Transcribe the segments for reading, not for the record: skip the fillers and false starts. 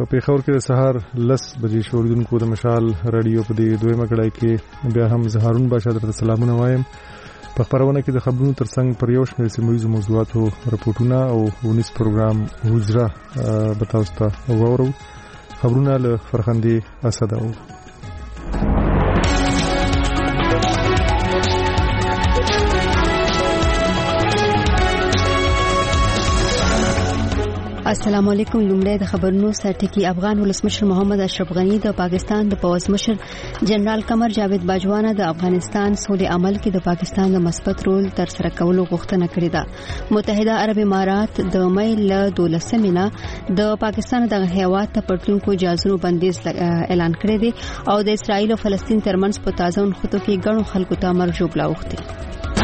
پیښور کې د سهار 10 بجې شوریدونکو د مشال رادیو په دې دویمه کړای کې بیا هم زهارون باشا درته سلامونه وایم. په خبرونه کې د خبرونو ترڅنګ پر یو شمېر سیمه موضوعاتو رپورټونه او ونیس پروګرام حجره به تاسو ته وورو. خبرونه له فرخندې اسداو. السلام علیکم. لومړی د خبرونو سرټکی. افغان ولسمشر محمد اشرف غنی د پاکستان د پوځ مشر جنرال قمر جاوید باجوا نه د افغانستان سولې عمل کې د پاکستان د مثبت رول تر سره کولو غوښتنه کړې ده. متحده عرب امارات د مې له 12 نه د پاکستان د هیواد ته پټونکو جازونو بندیز اعلان کړی دی او د اسرایل او فلسطین ترمنځ په تازه ونښتو کې ګڼو خلکو ته مرګ ژوبلا اوښتي.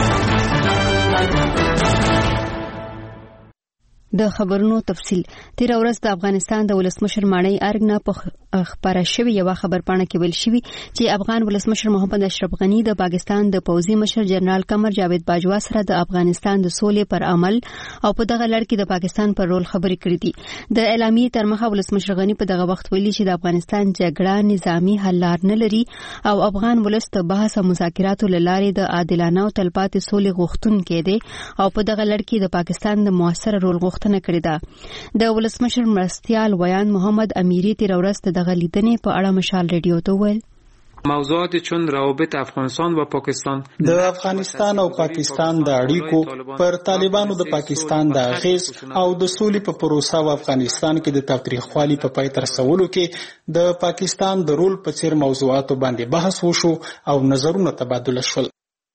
د خبرونو تفصيل. تیر ورځ د افغانستان د ولسمشر ماڼۍ ارګ نه په خبره شوی یو خبرپاڼه کې ویل شوی چې افغان ولسمشر محمد اشرف غنی د پاکستان د پوځي مشر جنرال قمر جاوید باجوا سره د افغانستان د سولې پر عمل او په دغه لړ کې د پاکستان پر رول خبرې کړې دي. د اعلامیې تر مخه ولسمشر غنی په دغه وخت ویلي چې د افغانستان جګړه نظامی حل لار نه لري او افغان ولس ته بحث او مذاکراتو لارې د عادلانه او تلپاتې سولې غوښتونکي دي او په دغه لړ کې د پاکستان د موثر رول غوښتنه کړې ده. د ولسمشر مرستیال ویان محمد امیری تیر ورځ د غلیدنې په اړه مشال رادیو ته ویل موضوعات چون روابط افغانستان و پاکستان د افغانستان او پاکستان د اړیکو پر طالبانو د پاکستان د اغیز او د سولې په پروسه او افغانستان کې د تاریخوالي په پای تر رسولو کې د پاکستان د رول په څیر موضوعاتو باندې بحث وشو او نظرونه تبادله شول.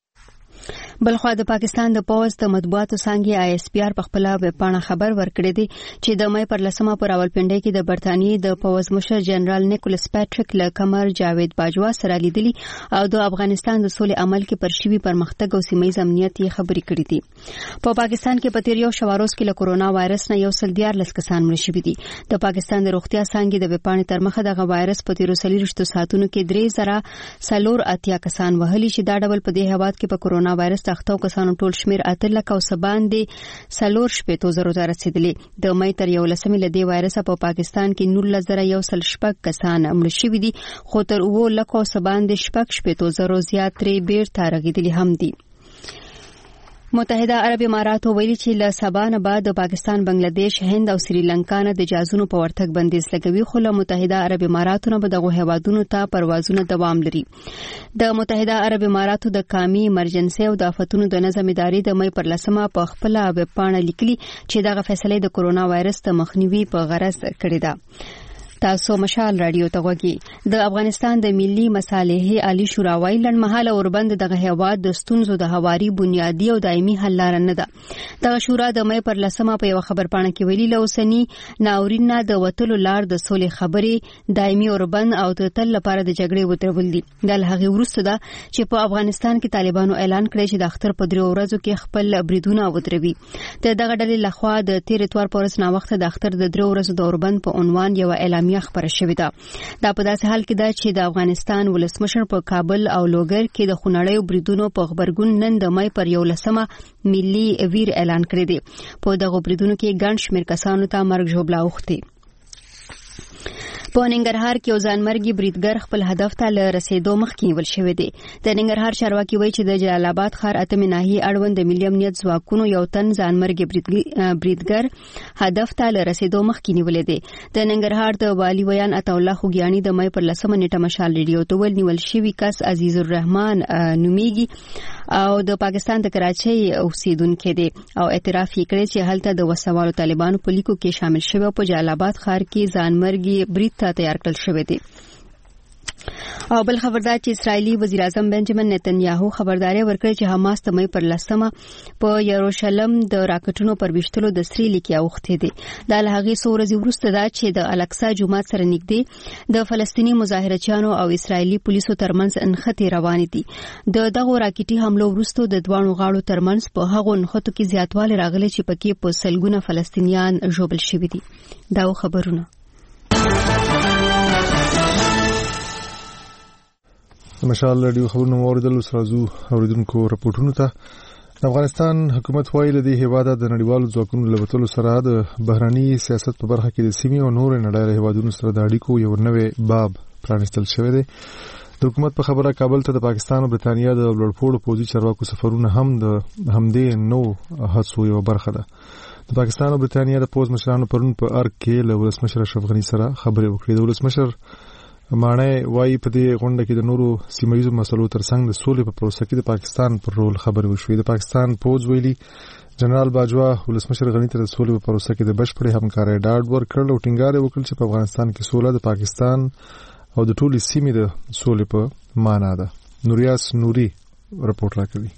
بلخوا د پاکستان د پوځ د مطبوعاتو څنګه ISPR په خپل ویب پاڼه خبر ورکړی دی چې د مې پر لسمه پر راولپنډۍ کې د برتانیې د پوځ مشر جنرال نیکولس پیټریک له قمر جاوید باجوا سره لیدلی او د افغانستان د سولې عمل کې پر شوی پرمختګ او سیمه امنیت یې خبرې کړې دي. په پاکستان کې په تیر یو شواروز کې له کورونا وایرس نه 114 کسان مړ شوي دي. د پاکستان د روغتیا څنګه د ویب پاڼې تر مخه دغه وایرس په 13 ساعتونو کې 3080 کسان وهلي چې دا ډول په دې هواد کې په کورونا وایرس تختو کسانو ټول شمیر 8 او سبان دي سلور شپې زرو ته رسیدلی. د مې تر 11 ل دې وایرس په پاکستان کې 19,100 کسان مړ شوي دي خو تر 9 او سبان دي شپې زرو زیات ترې بیرته رغیدلی هم دي. متحده عرب امارات ویلي چې له سبا نه بعد د پاکستان، بنگلاديش، هند او سریلانکا نه د جازونو په ورتګ بندیز لګوي خو له متحده عرب اماراتو نه به دغه هیوادونو ته پروازونه دوام لري. د متحده عرب اماراتو د قومي ایمرجنسي او د آفتونو د نظم ادارې د مې پر لسمه په خپل ویب پاڼه لیکلي چې دغه فیصله د کورونا وایرس د مخنیوي په غرض کړې ده. تاسو مشال رادیو ته وګورئ. د افغانستان د ملي مصالحې عالی شورا وايي لړمحاله اوربند دغه هیواد د ستونزو د هواري بنیادی او دایمي حل لار نه ده. دغه شورا د مې پر لسمه په یو خبرپاڼه کې ویلي لوسنی ناورین د وټلو لار د سولې خبرې دایمي اوربند او د تل لپاره د جګړې وترول دي. د هغه وروسته ده چې په افغانستان کې طالبانو اعلان کړی چې د اختر په 3 ورځو کې خپل بریدونه وتروي. دغه ډلې لخوا د تیر اتوار پر ورځ نا وخت د اختر د 3 ورځو د اوربند په عنوان یو اعلان خبره شوې ده. دا په داسې حال کې ده چې د افغانستان ولسمشر په کابل او لوګر کې د خونړیو بریدونو په خبرګون نن د مې پر 11 ملي ویر اعلان کړی دی. په دغه بریدونو کې ګڼ شمېر کسانو ته مرګ ژوبلا اوښتي. په ننګرهار کې یو ځانمرګي بریدګر خپل هدف ته رسیدو مخکې نیول شوی دی. د ننګرهار چارواکي وایي چې د جلال آباد ښار اتمې ناحیې اړوند د ملي امنیت ځواکونو یو تن ځانمرګي بریدګر هدف ته رسیدو مخکې نیولې دی. د ننګرهار د والي ویان عطا الله خوګیانی د مې پر لسمه نیټه مشال ریډیو ته ویل نیول شوی کس عزیز الرحمن نومیږي او د پاکستان د کراچۍ اوسیدونکو دی او اعتراف یې کړی چې هلته د وسوالو طالبانو په لیکو کې شامل شوی په جلال آباد ښار کې ځانمرګي برید ته تیار کړل شوی دی. او بل خبردار چې اسرایلی وزیر اعظم بنجامین نتنیاهو خبرداري ورکړه چې حماس ته مې پر لسمه په یروشلم د راکټونو پر وشتلو د سری لیکي اوخته دي. د لهغه سورزي ورسته دا چې د الاقصی جومات سره نږدې د فلسطینی مظاهرچیانو او اسرایلی پولیسو ترمنځ انخته روان دي. دغه راکټي حمله ورسته د دوانو غاړو ترمنځ په هغه انخته کې زیاتوالی راغلی چې پکې په سلګونه فلسطینیان ژوبل شوي دي. دا خبرونه مشال رادیو خبرونه اوریدل. سرازو اوریدونکو رپورټونو ته افغانستان حکومت وایي د هیواد د نړیوالو ځواکونو له وتلو سره د بهرني سیاست په برخه کې د سیمې او نور نړیوالو هیوادونو سره د اړیکو یو نوې باب پرانستل شوی دی. د حکومت په خبره کابل ته د پاکستان او برتانیا د لوړپوړو پوځي چارواکو سفرونه هم د همدې نو هڅو یو برخه ده. د پاکستان او برتانیا د پوځ مشرانو پرون په ارګ کې له ولسمشر اشرف غني سره خبرې وکړې. د ولسمشر مانه وايي په دې غونډه کې د نورو سیمایي مسلو ترڅنګ د سولې په پروسه کې د پاکستان پر رول خبرې وشوې. د پاکستان پوځ ویلي جنرال باجوا ولسمشر غني ته د سولې په پروسه کې د بشپړې همکارۍ ډاډ ورکړ او ټینګار وکړ چې په افغانستان کې سوله د پاکستان او د ټولې سیمې د سولې په معنا ده. نوریاس نوري رپورټ راکوي.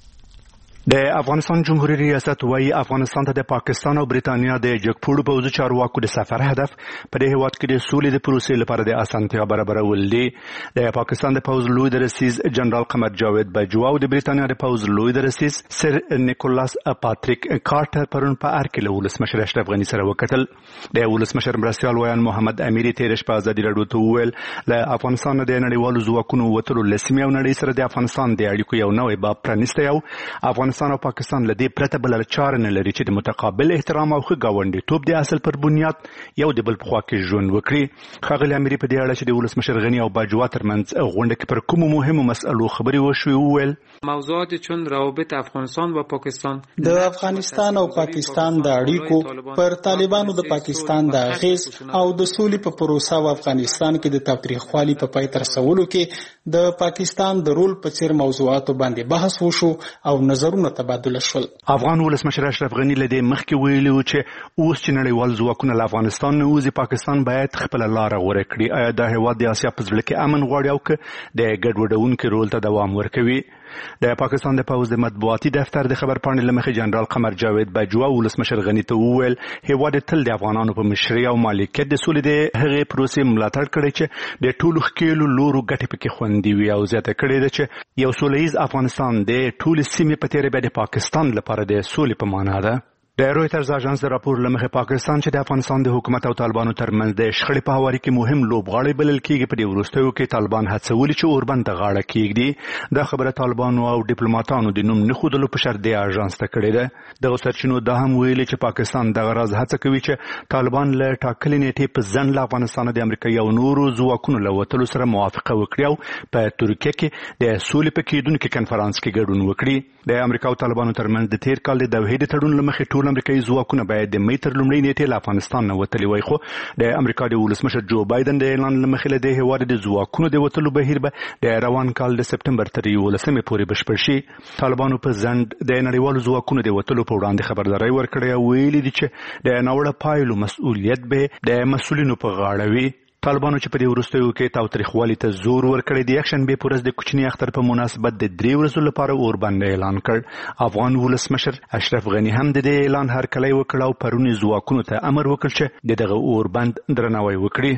د افغانستان جمهوریت ریاست وايي افغانستان ته د پاکستان او برتانیا د جګپوړو پوځي چارواکو د سفر هدف په دې هیواد کې د سولې د پروسې لپاره د اسانتیا برابرول دي. د پاکستان د پوځ لوی درسیز جنرال قمر جاوید باجوا او د برتانیا د پوځ لوی درسیز سر نیکولاس پاتریک کارټر پرون په ارګ کې له ولسمشر اشرف غني سره وکتل. د ولسمشر مرستیال ویان محمد امیر تیرش په ازادي راډیو ته وویل له افغانستان د نړیوالو ځواکونو وتلو لسمې او نړۍ سره د افغانستان د اړیکو یو نوې باب پرانیستی او افغانستان او پاکستان لدی پرته بل چاره نه لري چې د متقابل احترام او ښه ګاونډیتوب د اصل پر بنیاد یو د بل په خوا کې ژوند وکړي. ښاغلي امیر په دې اړه چې د ولسمشر غني او باجوا ترمنځ غونډه کې پر کومو مهمو مسئلو خبرې وشوې وویل موضوعات چون روابط افغانستان و پاکستان د افغانستان او پاکستان د اړیکو پر طالبانو د پاکستان د اغیز او د سولې په پروسه او افغانستان کې د تاوتریخوالي په پای تر رسولو کې د پاکستان د رول په څیر موضوعاتو باندې بحث وشو او نظرونه تبادله شول. افغان ولسمشر اشرف غني له دې مخکې ویلي و چې اوس چې نړیوال ځواکونه له افغانستان نه وځي پاکستان باید خپل لار غوره کړي. آیا دا هیواد د اسیا په ځل کې امن غواړي او که د ګډوډونکو رول ته دوام ورکوي؟ د پاکستان د پوځ د مطبوعاتي دفتر د خبر پاڼې له مخې جنرال قمر جاوید باجوا ولسمشر غني ته وویل هیواد تل د افغانانو په مشرۍ او مالکیت د سولې د هغې پروسې ملاتړ کړی چې د ټولو ښکېلو لورو ګټې پکې خوندي وي او زیاته کړې ده چې یو سوله ییز افغانستان د ټولې سیمې په تېره بیا د پاکستان لپاره د سولې په معنا ده. د رویټرز اژانس د راپور له مخې پاکستان چې د افغانستان د حکومت او طالبانو ترمنځ د شخړې په هواري کې مهم لوبغاړی بلل کېږي په دې وروستیو کې طالبان هڅولي چې اوربند ته غاړه کېږدي. دا خبره طالبانو او ډیپلوماټانو د نوم نه ښودلو په شرط د اژانس ته کړې ده. دغه سرچینو دا هم ویلي چې پاکستان دغه راز هڅه کوي چې طالبان له ټاکلې نیټې په ځنډ له افغانستان د امریکایي او نورو ځواکونو له وتلو سره موافقه وکړي او په ترکیه کې د سولې په کېدونکي کنفرانس کې ګډون وکړي. د امریکا او طالبانو ترمنځ د تیر کال د دوحې د تړون له مخې ټول امریکایي ځواکونه باید د مې تر لومړۍ نیټې له افغانستان نه وتلي وای، خو د امریکا د ولسمشر جو بایدن د اعلان له مخې له دې هیواد د ځواکونو د وتلو بهیر به د روان کال د سپټمبر تر 11 پورې بشپړ شي. طالبانو په ځنډ د نړیوالو ځواکونو د وتلو په وړاندې خبرداري ورکړې او ویلي دي چې د ناوړه پایلو مسؤلیت به د مسؤلینو په غاړه وي. طالبانو چې په دې وروستیو کې تاوتریخوالي ته زور ورکړی د یکشن به پورز د کوچنی اختر په مناسبت د 3 ورځو لپاره اوربند اعلان کړ. افغان ولسمشر اشرف غني هم د دې اعلان هرکلی وکړ او پرونی ځواکونو ته امر وکړ چې دغه اوربند درناوی وکړي.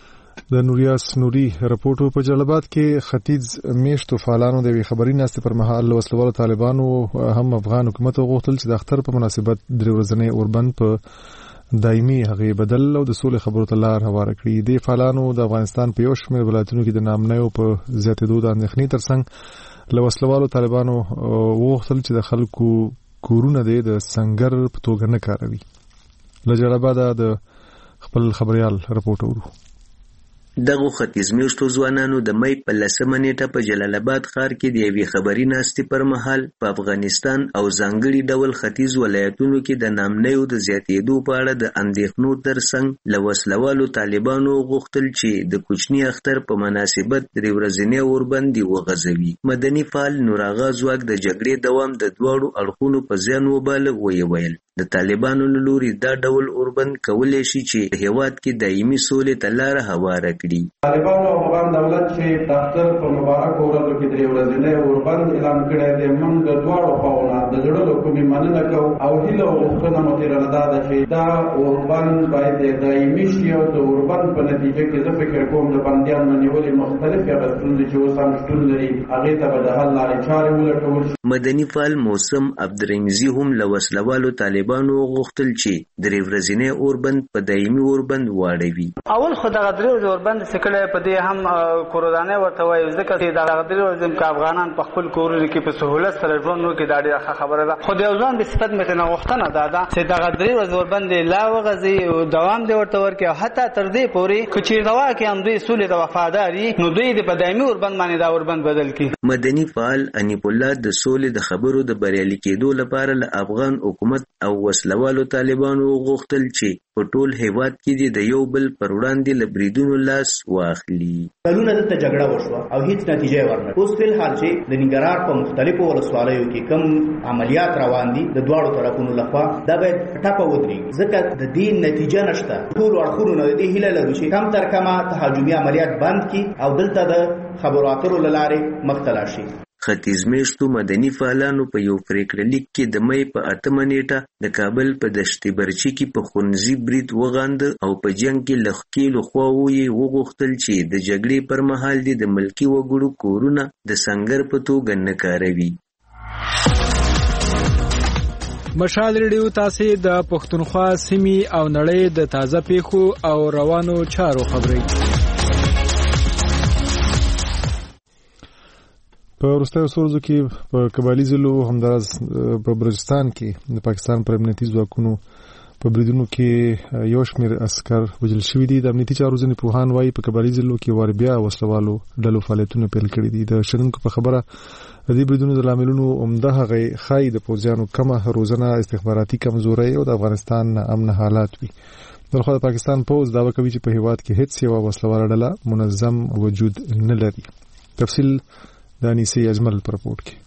د نوریاس نوري رپورټو په جلال آباد کې ختیځ میشتو فعالانو د خبري ناستې پر مهال وسلوال طالبانو هم افغان حکومت غوښتل چې د اختر په مناسبت 3 ورځې اوربند په دایمي هغه بدل او د سولې خبرو ته لار هواره کړي. د فعالانو د افغانستان په یو شمېر ولایتونو کې د نامنیو په زیاتېدو د اندېښنې ترڅنګ له وسلوالو طالبانو وغوښتل چې د خلکو کورونه د سنگر په توګه نه کاروي. له جلال آباد د خپل خبريال رپورټ ورو. دغه ختیځ میشتو ځوانانو د مې په 10 نیټه په جلال آباد ښار کې د یوې خبري ناستې پر مهال په افغانستان او ځانګړي ډول ختیځ ولایتونو کې د نامنیو د زیاتېدو په اړه د اندېښنو ترڅنګ له وسلوالو طالبانو غوښتل چې د کوچني اختر په مناسبت 3 ورځې اوربند وغځوي. مدني فعال نوراغا ځواک د جګړې دوام د دواړو اړخونو په زیان وباله ویل د طالبانو له لوري دا ډول اوربند کولی شي چې هیواد کې دایمي سولې ته لار هواره کړي. طالبانو افغان دولت چې د اختر په مبارک ورځو کې 3 ورځې اوربند اعلان کړی دی، موږ د دواړو خواوو د زړه له کومې مننه کوو او هیله او غوښتنه مو ترې دا ده چې دا اوربند باید دایمي شي او د اوربند په نتیجه کې زه فکر کوم د بندیانو نیولې مختلفې هغه ستونزې چې اوس هم شتون لري هغې ته به د حل لارې چارې ولټول شي. مدني فعال موسم عبدالرحیمزي هم له وسلوالو طالبانو غوښتل چې 3 ورځې اوربند په دایمي اوربند واړوي. اول خو دغه 3 ورځې اوربند څخه په دې هم ورانه ورته وایي ځکه چې دا غدري ورځم چې افغانان په خپل کورونو کې په سهولت سره ژوند وکړي دا ډېره خبره ده. خو د یو ځوان د صفت مې نه غوښتنه ده چې دا غدري ورځ ورباندې لا وغځي او دوام دې ورته ورکړي، حتی تر دې پورې چې چیرته واکې هم دوی سولې د وفاداري نو دوی د په دایمي اوربند باندې دا اوربند بدل کړي. مدني فعال انیپ الله د سولې د خبرو د بریالي کېدو لپاره له افغان حکومت او وسلوالو طالبانو غوښتل چې په ټول هیواد کې د یو بل پر وړاندې له بریدونو لاس واخلي. کلونه دلته جګړه وشوه او هیڅ نتیجه ورنه. اوس فل حال چې د ننګرهار په مختلفو ولسوالیو کې کوم عملیات روان دي د دواړو طرفونو لخوا دا باید ټاپه ودرېږي، ځکه د دې نتیجه نشته. ټول اړخونو د دې هیله لرو چې کم تر کمه تهاجمي عملیات بند کړي او دلته د خبرو اترو له لارې مخ ته لاړ شي. ختیځ میشتو مدني فعالانو په یو پریکړه لیک کې د مې په 8 نیټه د کابل په دشت برچي کې په خونځي برید وغانده او په جنگ کې لخکېلو خواوو یې وغوښتل چې د جګړې پر مهال د ملکی وګړو کورونه د سنگر په توګه نه کاروي. مشال ریډیو تاسو د پښتونخوا سیمې او نړۍ د تازه پیښو او روانو چارو خبري. په وروستیو ورځو کې په قبایلی ضلعو همداراز په بلوچستان کې د پاکستان پر امنیتي ځواکونو په بریدونو کې یو شمېر عسکر وژل شوي دي. د امنیتي چارو ځینې پوهان وایي په قبایلی ضلعو کې وار بیا وسلوالو ډلو فعالیتونه پیل کړي دي. د شنونکو په خبره د دې بریدونو د لاملونو عمده هغه ښایي د پوځیانو کمه روزنه، استخباراتي کمزوري او د افغانستان امن حالات وي. بلخو د پاکستان پوځ دعوه کوي چې په هیواد کې هیڅ یوه وسلواله ډله منظم وجود نه لري. تفصیل دانیسی اجمل پر رپورټ کې.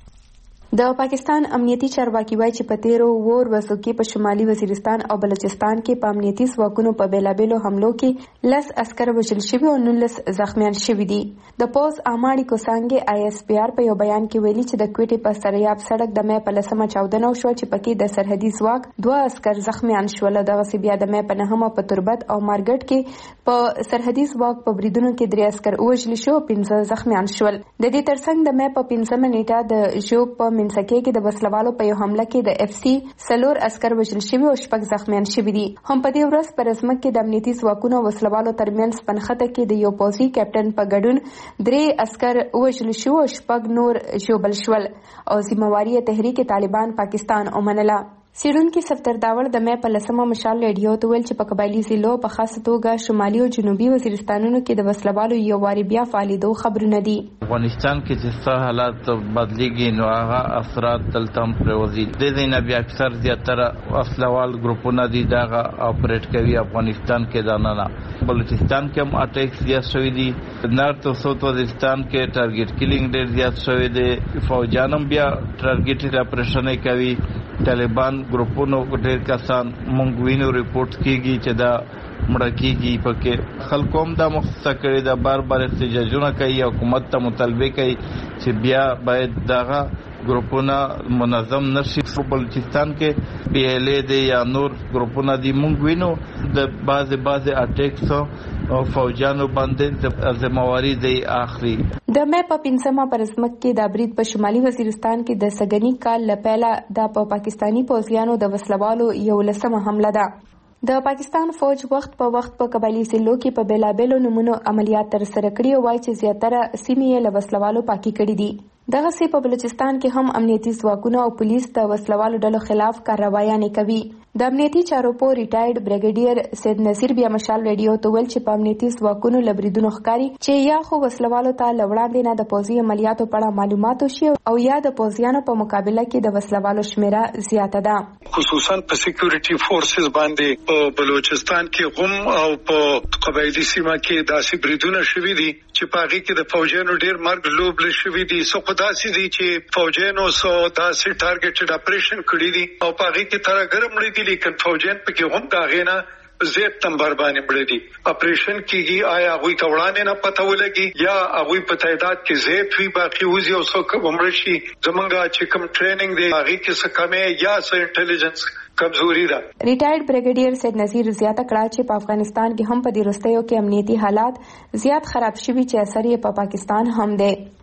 د پاکستان امنیتي چارواکي وایي چې په تیرو ورځو کې په شمالي وزیرستان او بلوچستان کې په امنیتي ځواکونو په بیلابیلو حملو کې 10 عسکر وژل شوي او 19 زخمیان شوي دي. د پوز اماړي کوسانګي ISPR په یو بیان کې ویلي چې د کوټې په سریاب سړک د مې په لسمه چاودنه وشوه چې پکې د سرحدي ځواک 2 عسکر زخمیان شول. دغه بیا د مې په نهمه په تربت او مارګټ کې په سرحدي ځواک په بریدونو کې 3 عسکر وژل شو او 15 زخمیان شول. د دې ترڅنګ د مې په 15 نیټه د ژوب په منځکې کې د وسلوالو په یو حمله کې د FC 4 عسكر وژل شوي او 6 زخمیان شوي دي. هم په دې ورځ پر رسمت کې د امنیتي ځواکونو او وسلوالو ترمنځ پنخته کې د یو پوځي کیپټن په ګډون 3 عسكر وژل شو او 6 نور ژوبل شول او ذمہواری تحریک طالبان پاکستان ومنله. سیډونکو سفتر داور د مې په لسمه مشال ریډیو ته ویل چې په قبایلی ضلعو په خاصه توګه شمالي او جنوبي وزیرستانونو کې د وسلوالو یو واری بیا فعالیدو خبرونه دي. افغانستان کې چې څه حالات بدلیږي نو هغه اثرات دلته هم پروزي. د دې نه بیا اکثر زیاتره وسلوال ګروپونه دي دا اپریټ کوي افغانستان کې دانه. بلوچستان کې هم اټیک زیات شوی دي. نارت او ساوث وزیرستان کې ټارګټ کیلینګ ډیر زیات شوی دی. فوجانم بیا ټارګټ اپریشن کوي. طالبان ګروپونو ډېر کسان مونږ وینو ریپورت کیږي چې دا مړه کیږي. پکې خلکو هم دا مختصه کړي دا بار احتجاجونه کوي حکومت ته مطالبه کوي چې بیا باید دغه ګروپونه منظم نشي. بلوچستان کې PLA دی یا نور ګروپونه دي مونږ وینو د بعض اټیکس او فوجانو باندې د ذمہواری دی اخلي. د مې په 15مه پر رسمت کې د برید په شمالي وزیرستان کې د سګنی کال لپاره د پاکستانی پوځیانو د وسلوالو یو لسمه حمله ده. د پاکستان فوج وخت په قبایلی ضلعو کې په بیلابیلو نمونو عملیات تر سره کړي او وايي چې زیاتره سیمې له وسلوالو پاکي کړي دي. دغه سي په بلوچستان کې هم امنیتي ځواکونه او پولیس د وسلوالو ډلو خلاف کاروایانې کوي. د امنیتي چارو په ریټایرډ بریګیډیر سید نصیر بیا مشال ریډیو ته ویل چې په امنیتي ځواکونو لبریدونو ښکاری چې یا خو وسلوالو ته لوړاندې نه د پوځي عملیاتو په اړه معلومات وشي او یا د پوځیانو په مقابله کې د وسلوالو شمیره زیاته ده. خصوصا په سکیورټي فورسز باندې په بلوچستان کې غم او په قبایلی سیمه کې داسې بریدونه شوي دي چې په هغه کې د فوجانو ډیر مرګ لوبل شوي دي. سو خداسي دي چې فوجانو سو داسې ټارګټډ اپریشن کړی دي او په هغه کې تر ګرم لري لیکن فوجان پکې هم دا غینا زیات تنبر باندې بړې دي اپریشن کیږي. آیا غوي توړانه نه پته ولګي یا غوي په تعداد کې زیات وی باقي وزي او څوک ومرشي زمونږه چې کوم ټریننګ دی هغه کې څه کمه یا څه انټيليجنس کمزوري ده. ریټایرډ بریګیډیر سید نذیر زیاته کړه چې په افغانستان کې هم په دې وروستیو کې امنیتي حالات زیات خراب شوي چې اثر یې په پاکستان هم دی.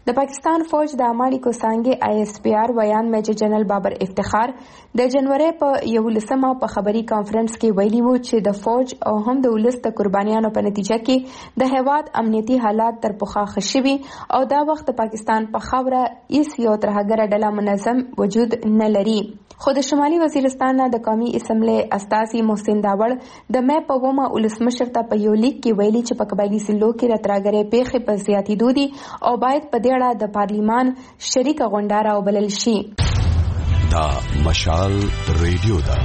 د پاکستان فوج د اماړي کوسانګي ISPR ویان میجر جنرال بابر افتخار د جنوري په 11مه په خبري کانفرنس کې ویلي وو چې د فوج او هم د ولس د قربانیانو په نتیجه کې د هیواد امنیتي حالات تر پخوا ښه شوي او دا وخت د پاکستان په خاوره هیڅ یو ترهګره ډله منظم وجود نه لري. خو د شمالي وزیرستان نه د قومي اسمبلی استازي محسن داوړ د مې په ومه ولسمشر ته په یو لیک کې ویلي چې په قبایلي سیمو کې د ترهګرۍ پیښې په زیاتېدو دي او باید په دې اړه د پارلیمان شریکه غونډه راوبلل شي. دا مشال ریډیو ده.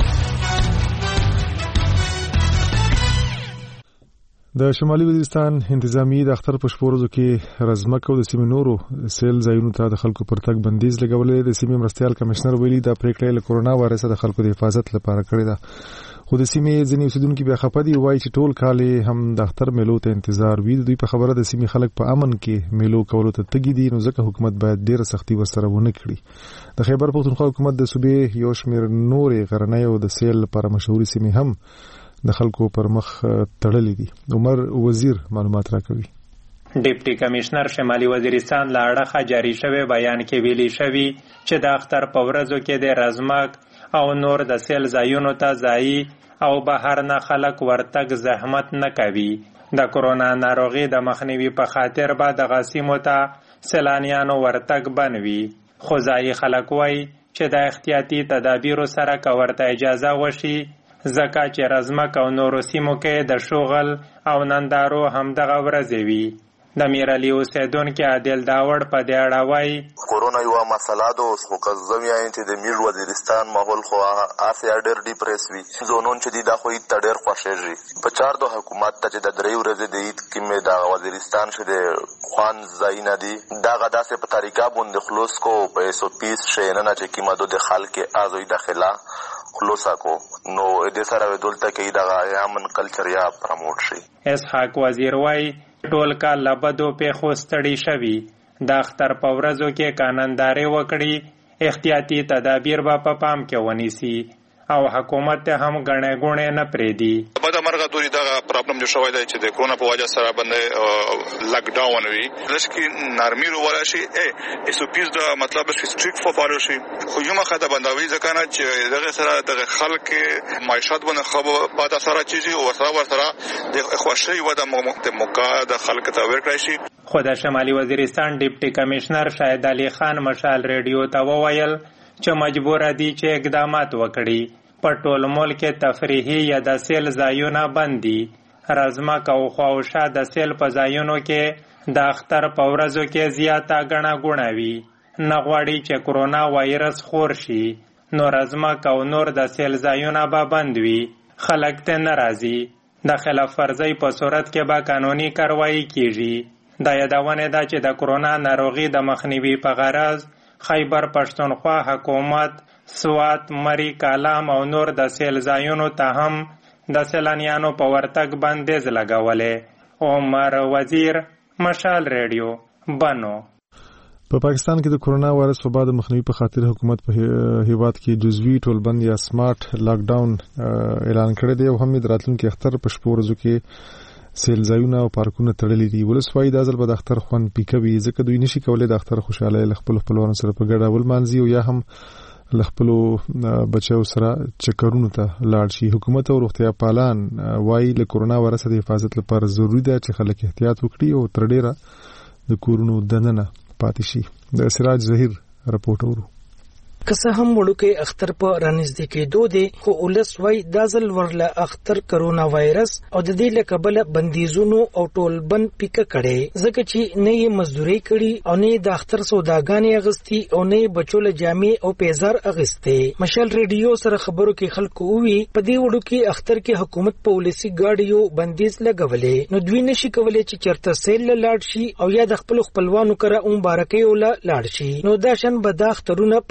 د شمالي وزیرستان انتظامی د اختر په شپورزو کې رزمک او د سیمې نورو سیل ځایونو ته د خلکو پر تګ بندیز لګولې. د سیمې مرستيال کمشنر ویلي دا پریکړه له کورونا وایرس د خلکو د حفاظت لپاره کړې ده. خو د سیمې ځینې اوسیدونکو بیا خپه دي، وایي چې ټول کال هم د اختر میلو ته انتظار وي. دوی په خبره د سیمې خلک په امن کې میلو کولو ته تګي دي، نو ځکه حکومت باید ډیره سختي ورسره ونه کړي. د خیبر پختونخوا حکومت د صوبې یو شمېر نورې غرنۍ او د سیل لپاره مشهوري سیمې هم د خلکو پر مخ تړلې دي. عمر وزیر معلومات راکوي. ډیپټي کمشنر شمالي وزیرستان له اړخه جاری شوی بیان کې ویلي شوی چې د اختر په ورځو کې د رزمک او نور د سیل ځایونو ته ځایي او بهر نه خلک ورتګ زحمت نه کوي. د کورونا ناروغي د مخنیوي په خاطر به د غسیمو ته سیلانیانو ورتګ بنوي. خو ځایي خلک وایي چې د احتیاطي تدابیرو سره که ورته اجازه وشي، ځکه چې رزمک او نورو سیمو کې د شغل او نندارو همدغه ورځې وي. د میرعلي اوسیدونکي عادل داوړ په دې اړه وایي کورونا یوه مسله ده. اوس خو که زه وایم چې د میر وزیرستان ماحول خو هسې ډېر ډیپریس وي. ځوانان چې دي دا خو عید ته ډېر خوښېږي. په چار د حکومت ته چې د 3 ورځې د عید کې مې د وزیرستان چې د خوان ځایونه دي دغه داسې په طریقه باندې خلوص کو په SOPs شیننه چې قیمتو د خلک ازوی داخله خلوصا کو نو دې سره دلته کې دغه امن کلچر یا پروموټ شي. اسحاق وزیر وایي ټول کال لبدو پیښو ستړي شوي. د اختر په ورځو کې قانونداري وکړي، احتیاطي تدابیر به په پام کې ونیسي او حکومت ته هم غړې غونې نه پریدي. په د مرغه دوی دغه پرابلم جو شوی دی چې د کورونا په وجه سره باندې لاک ډاون وي. لکه نرمي ولا شي SOPs د مطلب چې سټریکټ فالو شي. خو یو مخه د بندوي ځکه نه چې دغه سره د خلک معیشت باندې خو په تاسو چیزي او سره د خوشي و د موقع د خلک ته ورکړی شي. خو د شمالي وزیرستان ډیپټي کمشنر شاهد علي خان مشال ریډیو ته وویل چې مجبور دي چې اقدامات وکړي. په ټول ملک کې تفریحي یا د سیل ځایونه بندي. رزمک او خواوشا د سیل په ځایونو کې د اختر په ورځو کې زیاته ګڼه ګوڼه وي. نه غواړي چې کورونا وایرس خور شي، نو رزمک او نور د سیل ځایونه به بند وي. خلک ته ناراضي. د خلاف ورزۍ په صورت کې به قانوني کاروایی کیږي. د یادونه ده چې د کورونا ناروغي د مخنیوي په غرض خیبر پښتونخوا حکومت سوات، مری، کالام او نور د سیل ځایونو ته هم د سیلانیانو په ورتګ بندیز لګولې. عمر وزیر، مشال ریډیو، بنو. په پاکستان کې د کورونا وایرس وبا د مخنیوي په خاطر حکومت په هیواد کې جزوي ټولبند یا سمارټ لاک ډاون اعلان کړی دی او هم د راتلونکي اختر په شپو ورځو کې سیل ځایونه او پارکونه تړلي دي. ولسوالۍ د ځل به د اختر خوند پیکوي ځکه دوی نشي کولای د اختر خوشاله له خپل خپلوانو سره په ګډه ولمانځي او یا هم له خپل بچو سره چکرونو ته لاړ شي. حکومت او روغتیا پالان وايي له کورونا وایرس د حفاظت لپاره ضروری ده چې خلک احتیاط وکړي او تر ډیره د کورونو دننه پاتې شي. د سراج ظهیر رپورټ ورو. که څه هم وړوکی اختر په رانږدې کېدو دی، خو ولس وایي دا ځل ورله اختر کرونا وایرس او د دې له کبله بندیزونو او ټول بند پیکه کړي، ځکه چې نه یې مزدوري کړي او نه د اختر سوداګانې اغستی او نه بچو له جامې او پیزار اغسته. مشال ریډیو سره خبرو کې خلکو وی په دې وړوکی اختر کې حکومت په ولسی ګاډیو بندیز لګولې، نو دوی نشي کولای چې چرته سیل لاړ شي او یا د خپل خپلوانو کره مبارکي ولا لاړ شي. نو دا شن به د اخترونه په کور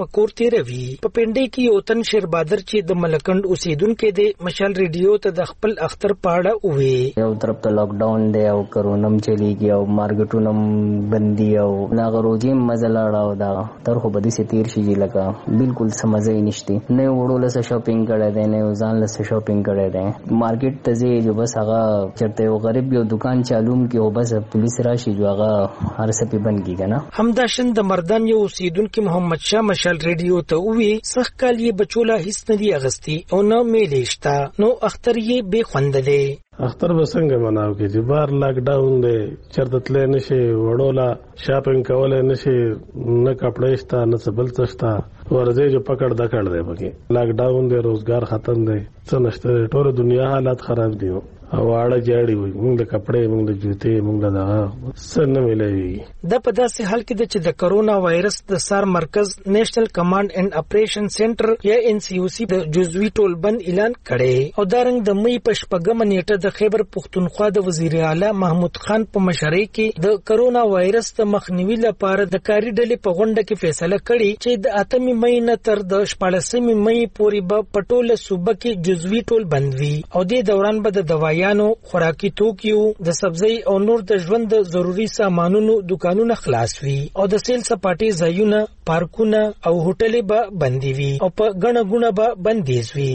تیروي. په پنډي کې یو تن شیربادر چې د ملکند اوسیدونکو دی مشال ریډیو ته د خپل اختر پاړه وې. یو طرف ته لاک ډاون دی او کرونم چلیږي او مارکیټونم بندي او ناغروجي مزلاړه او دا تر خو بدی سي تیر شي لکه بالکل سمجه یې نشته. نه وړو لسه شاپینګ کړی دی نه ځان لسه شاپینګ کړی دی. مارکیټ ته ځي جو بس هغه چرته یو غریب یو دکان چالوم کې او بس پولیس راشي جو هغه هر څه په بند کیږي نه. همداشن د مردان یو اوسیدونکو محمد شاه مشال ریډیو ته وی سخت کال یې بچولا هیڅ نه دی اغستی او نه میلیشتا نو اختر یې به خوند دی. اختر به څنګه مناو کې چې بار لاک ډاون دی چرته تللی نشي وړولا شاپینګ کولای نشي نه کپڑے شته نه څه بل څه شته ورځي جو پکړ دکړ دی پکې لاک ډاون دی روزګار ختم دی څه نشته ټول دنیا حالات خراب دي او اړه جاړي وي موږ د کپڑے موږ د جوتې موږ د سن ملوي. د په داسې حال کې چې د کرونا وایرس د سار مرکز نېشنل کمانډ اینڈ اپریشن سنټر یا NCOC د جزوي ټولبند اعلان کړي او دارنګ د مې په شپږم نیټه د خیبر پختونخوا د وزیر اعلی محمود خان په مشرۍ کې د کرونا وایرس د مخنیوي لپاره د کاري ډلې په غونډه کې فیصله کړې چې د 8 مې نه تر د 14 مې پورې به پټوله صوبه کې جزوي ټولبند وي او د دوران به د دوايانو خوراکي توکیو د سبزی او نور د ژوند د ضروري سامانونو دکانونه خلاص وي او د سیل سپاټي ځایونه پارکونه او هوټلې به بندي وي او په غڼه غونه به بندیز وي.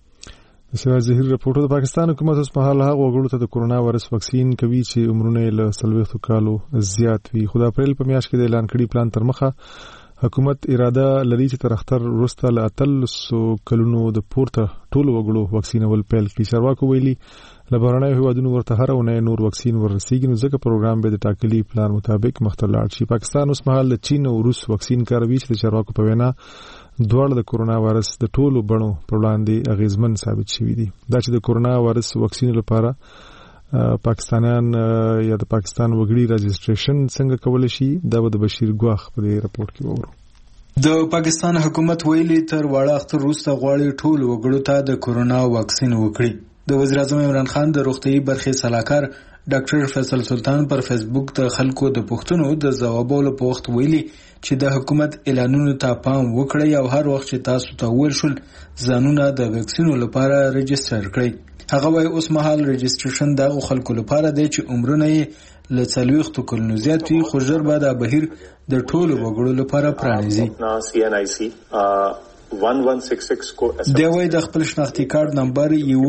سیوا ظهیر رپورټ د پاکستان حکومت اوس په حال هغه وګړو ته د کورونا وایرس واکسین کوي چې عمرونه له 40 کالو زیات وي. خو د اپریل په میاشت کې د اعلان کړي پلان تر مخه حکومت اراده لري چې تر اختر وروسته له 300 کلونو د پورته ټول وګړو واکسینول پیل کړي. چارواکو ویلي له بهرنیو هیوادونو ورته هر اونۍ نور واکسین ورسیږي نو ځکه پروګرام به د ټاکلي پلان مطابق مخته لاړ شي. پاکستان اوس مهال د چین او روس واکسین کاروي چې د چارواکو په وینا دواړه د کورونا وایرس د ټولو بڼو پر وړاندې اغیزمن ثابت شوي دي. دا چې د کورونا وایرس واکسین لپاره پاکستانیان یا د پاکستان وګړي رجسټریشن څنګه کول شي دا به د بشیر ګواخ په دې رپورت کې وورو. د پاکستان حکومت ویلي تر واړه اختر وروسته غواړي ټول وګړو ته د کورونا واکسین وکړي. د وزیر اعظم عمران خان د روغتيایي برخې صلاحکار ډاکټر فیصل سلطان پر فیسبوک د خلکو د پوښتنو د ځوابولو په وخت ویلي چې د حکومت اعلانونو ته پام وکړئ او هر وخت چې تاسو ته ویل شول ځانونه د ویکسینو لپاره رجسټر کړئ. هغه وايي اوس مهال رجسټریشن د خلکو لپاره دی چې عمرونه یې له 40 کلونو زیات وي خو ژر به د بهیر د ټولو وګړو لپاره پرانیزي. دی وای د خپل شناختی کارت نمبر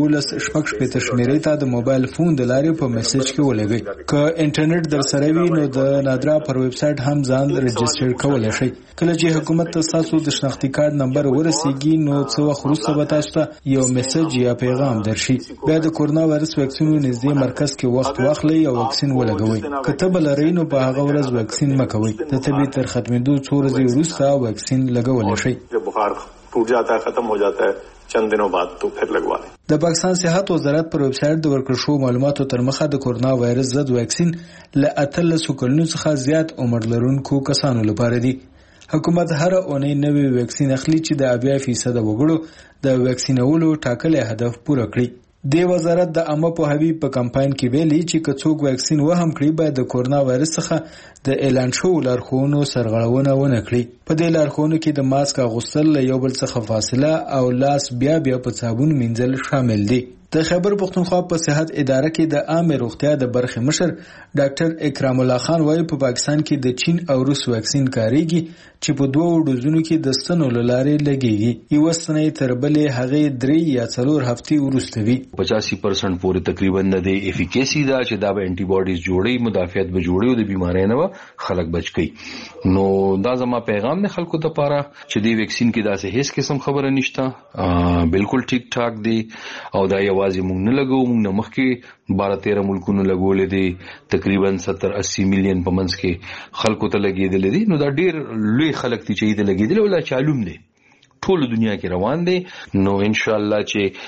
11 شمیرې ته د موبایل فون د لارې په میسج کې ولګي. که انټرنیټ در سره وي نو د نادرا پر ویب سټ هم ځان رجسټر کولای شئ. کله چې حکومت تاسو د شناختی کارت نمبر ورسیږي نو څو وخت وروسته به تاسو ته یو میسج یا پیغام درشي. بیا د کورونا وایرس واکسینو نږدې مرکز کې وخت واخلئ او واکسین ولګوئ. که ته بل لرئ نو په هغه ورځ واکسین مکوئ. د طبي تر ختمېدو څو ورځې وروسته واکسین لګولی شئ. ټوټ جاتا ہے ختم ہو جاتا ہے چند دنوں بعد تو پھر لگوا لیں. د پاکستان صحت وزارت پر ویب سټ د ورکړ شو معلوماتو تر مخه د کورونا وایرس ضد واکسین له 13 کلونو څخه زیات عمر لرونکو کسانو لپاره دی. حکومت هر اونۍ نوې واکسین اخلي چې د 80% وګړو د واکسینولو ټاکلي هدف پوره کړي. د وزارت د عامه پوهاوي په کمپاین کې ویلي چې کڅوګ واکسین وهم کړی باید د کورونا وایرس څخه د اعلان شو لارښوونو سرغړونه ونه کړي. په دې لارښوونو کې د ماسک اغوستل له یو بل څخه فاصله او لاس بیا په صابون مینځل شامل دي. د خیبر پختونخوا په صحت اداره کې د عامه روغتیا د برخې مشر ډاکټر اکرام الله خان وايي په پاکستان کې د چین او روس واکسین کاریږي چې په دوه ډوزونو کې د ستنو لارې لګيږي. یو ستنې تر بلې هغه 3 یا 4 هفتې وروسته وي. 85% پورې تقریبا د افیکیسی دا چې دا به انټي باډیز جوړي مدافعت به جوړي او د بیمارۍ نه خلک بچ کی. نو دا زما پیغام نه خلکو ته پاره چې د ویکسین کې داسې هیڅ قسم خبره نشته. بالکل ټیک ټاک دی او دا یوازې موږ نه لګو موږ نه مخکې 12-13 ملکونو لګولې دي تقریبا 70-80 میلیون په منځ کې خلکو ته لګېدل دي. نو دا ډیر لوی خلک دي چې دې لګېدل ولا چالوم دي ټول دنیا کې روان دي. نو ان شاء الله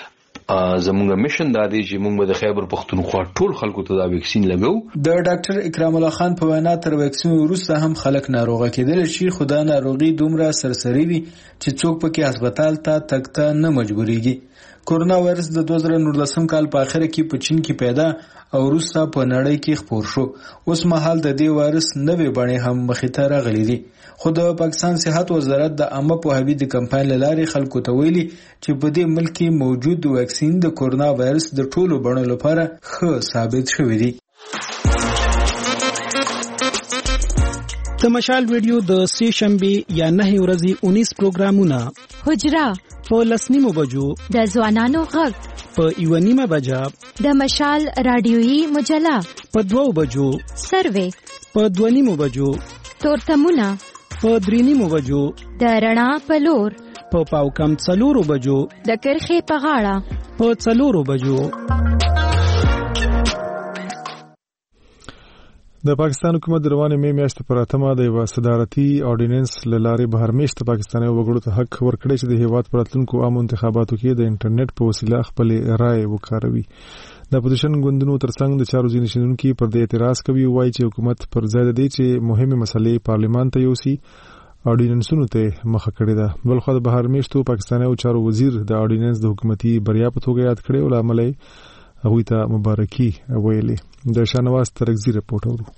چې زموږ میشن دا دی چې موږ د خیبر پختونخوا ټول خلکو ته دا ویکسین لګو. د ډاکټر اکرام الله خان په وینا تر ویکسین وروسته هم خلک ناروغه کېدل شي خو دا ناروغي دومره سرسري وي چې څوک پکې هسپتال ته تګ ته نه مجبورېږي. کورونا وایرس د 2019 کال په اخر کې په چین کې پیدا او وروسته په نړۍ کې خپور شو. اوس مهال د دې وایرس نوې بڼې هم مخې ته راغلي دي. خو د پاکستان صحت وزارت د عامه پوهاوي د کمپاین له لارې خلکو ته ویلي چې په دې ملک کې موجود واکسین د کورونا وایرس د ټولو بڼو لپاره ښه ثابت شوی دی. د مشال ویډیو د سې شنبه یا 9 ورځې 19 پروګرامونه: حجره په 10:30 بجو، د ځوانانو غږ په 1:30 بجه، د مشال رادیويي مجله په 2 بجو، سروې په 2:30 بجو، تورتمونه په 3:30 بجو، د رڼا په لور په پاو کم 4 بجو، د کرخې په غاړه په 4 بجو. د پاکستان حکومت د روانې مې میاشتې پر 8 د یو صدارتي اورډیننس لارې بهرمېشت پاکستاني وګړو ته حق ورکړی چې د هیواد پر راتلونکو عامو انتخاباتو کې د انټرنیټ په وسیله خپل رائے وکاروي. د اپوزیشن ګوندونو ترڅنګ د چارو ځینې شنونکي پر دې اعتراض کوي او وایي چې حکومت پر ځای دی چې مهمه مسلې پارلیمان ته یوسي اورډیننسونو ته مخه کړې ده. بلخو د بهرمېشتو پاکستاني چارو وزیر د اورډیننس د حکومتي بریا په توګه یاد کړی او لامل هغه ته مبارکي ویلي. د شانواز ترغزي رپورټ اورو.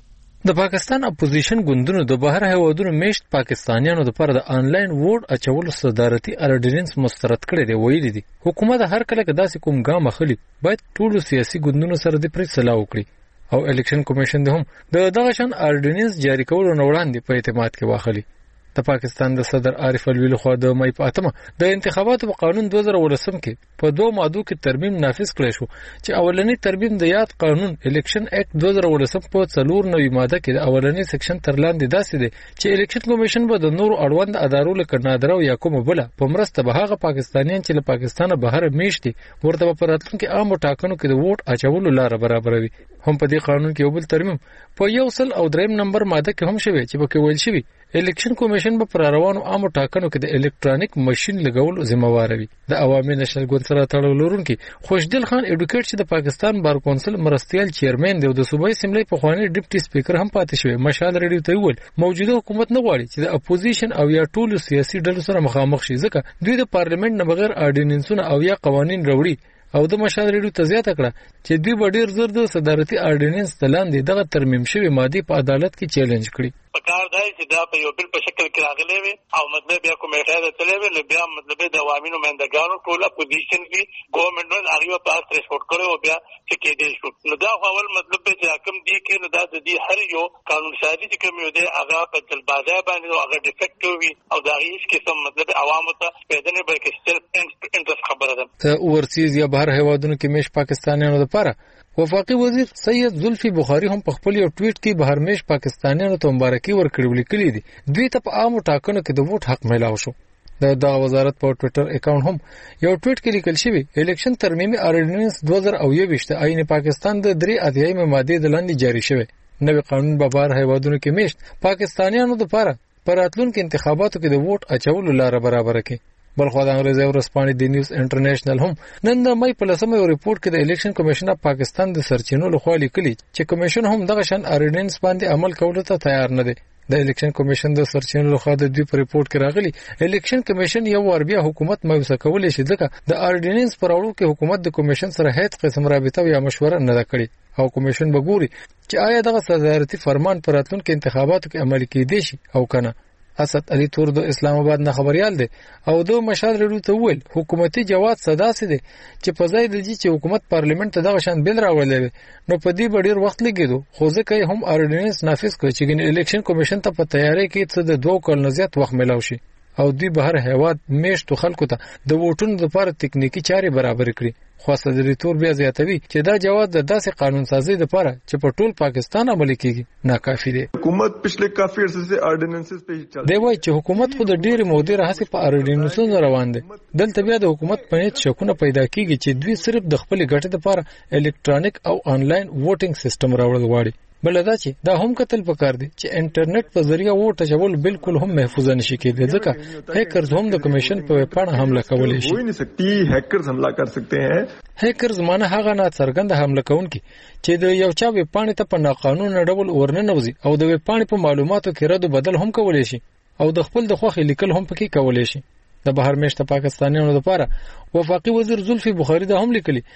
د پاکستان اپوزیشن ګوندونو د بهر هیوادونو میشت پاکستانیانو لپاره د انلاین ووټ اچولو صدارتي اورډیننس مسترد کړی دی. ویلي دي حکومت هر کله که داسې کوم ګام اخلي باید ټولو سیاسي ګوندونو سره د پرې صلاح وکړي او الیکشن کمیشن هم د دغه شان اورډیننس جاری کولو نه وړاندې په اعتماد کې واخلي. د پاکستان د صدر عارف الوی لخوا د مې په 8 د انتخاباتو په قانون 2019 کې په 2 مادو کې ترمیم نافذ کړی شو چې اولنی ترمیم د یاد قانون الیکشن اکټ 2019 په 4 ماده کې د اولنی سیکشن تر لاندې داسې دی چې الیکشن کمیشن به د نورو اړوند ادارو لکه نادره او یا کوم بل په مرسته به هغه پاکستانیان چې له پاکستانه بهر میشتي ورته په راتلونکي عامو ټاکنو کې د ووټ اچولو لار برابروي. هم په دې قانون کې یو بل ترمیم په 103 نمبر ماده کې هم شوی چې پکې ویل شوی الیکشن کمیشن به پر روانو عامو ټاکنو کې د الکترونیک ماشين لګولو ذمہوار وي. د عوامي نشنل ګوند سره تړاو لرونکي خوشدل خان ایډوکیټ چې د پاکستان بار کونسل مرستيال چیرمن دی او د صوبایي اسمبلی په خواني ډیپټي سپیکر هم پاتې شوی. مشال ریډیو ته ویل موجوده حکومت نه غواړي چې د اپوزیشن او یا ټولو سیاسي ډلو سره مخامخ شي ځکه دوی د پارلیمنت نه بغیر اورډیننسونه او یا قوانين راوړي او د مشال ریډیو ته زیاته کړه چې دوی به ډیر زر د صدارتي اورډیننس تلاندې دغه ترمیم شوی ماده په عدالت کې چیلنج کړي. پکار دی چې دا په یو بل په شکل کې راغلی وي او مطلب بیا کومه خیره تللی وي نو بیا مطلب د عوامي نمائندګانو ټول اپوزیشن وي ګورنمنت نو هغه په تاسو ريسپورټ کړو او بیا چې کې دی شو نو دا اول مطلب چې حکم دی کې نو دا د دې هر یو قانون سازي چې کوم یو دی هغه په جلبازه باندې هغه ډیفیکټ وي او دا هیڅ قسم مطلب عوامو ته پیدا نه بلکې سیلف انټرست خبره ده. ته ورسیز یا بهر هیوادونو کې مش پاکستانیانو لپاره وفاقي وزیر سید زلفی بخاری هم په خپل یو ټویټ کې بهرمېش پاکستانیانو ته مبارکي ورکړې ولیکلې دي. دوی ته په عامو ټاکنو کې د ووټ حق میلاو شو. د وزارت په ټویټر اکاونټ هم یو ټویټ کې لیکل شوی الیکشن ترمیمي اورډیننس 2021 عین پاکستان د 3 ماده د لاندې جاری شوی. نوې قانون به بهر هیوادونو کې میشت پاکستانیانو لپاره پر راتلونکو انتخاباتو کې د ووټ اچولو لار برابر کړي. بلخو د انګریزي ورسپانې د نیوز انټرنیشنل هم نن د مې په لسمه یو ریپورت کې د الیکشن کمیشن اف پاکستان د سرچینو لخوا لیکلي چې کمیشن هم دغه شان اورډیننس باندې عمل کولو ته تیار نه دی. د الیکشن کمیشن د سرچینو لخوا د دوی په ریپورت کې راغلي الیکشن کمیشن یو ور بیا حکومت مایوسه کولای شي ځکه د اورډیننس پر وړاندې کې حکومت د کمیشن سره هیڅ قسم رابطه یا مشوره نه کړې او کمیشن به ګوري چې آیا دغه صدارتي فرمان پر راتلونکو انتخاباتو کې عملي کېدی شي او کنه. اسد علي تور د اسلام آباد نه خبريال دی او د مشال ریډیو ته ویل حکومتي جواب صدا سي دي چې په ځای د دې چې حکومت پارلیمنت ته دغه شان بل راولې نو په دې ډیر وخت لګیدو خو ځکه هم اورډیننس نافذ کړ چې الیکشن کمیشن ته په تیاری کې څه د 2 کال زیات وخت ملاوي شي او دوی بهر هیواد میشتو خلکو ته د ووټونو لپاره تکنیکی چارې برابر کړي. خو صدر تور بیا زیاتوي چې دا جواز د داسې قانون سازي لپاره چې په ټول پاکستان عملي کیږي ناکافي دی. حکومت پچھلے کافی عرصے سے اورډیننسز په چل دی وای چې حکومت خو د ډېر مودې راهسي په اورډیننسونو روان دي. دلته بیا د حکومت په هیڅ شکونه پیدا کیږي چې دوی صرف د خپل ګټې لپاره الکترونیک او انلاین ووټینګ سیستم راوړل غواړي. بل دا چې دا هم کتل پکار دي چې انټرنیټ په ذریعہ ووټ اچول بالکل هم محفوظ نشي کېدای ځکه هیکرز هم د کمیشن په ویبپاڼه حمله کولای شي. وای نه سکتی هیکرز حمله کر سکتے ہیں. هیکرز معنی هغه نه څرګند حمله کوونکي چې د یو چا ویبپاڼې ته په ناقانونه ډول ورننوځي او د ویبپاڼې په معلوماتو کې رد بدل هم کولای شي او د خپل د خوښې لیکل هم پکې کولای شي. د بهر میشته پاکستانیانو لپاره وفاقي وزیر زلفی بخاری دا هم لیکلي چې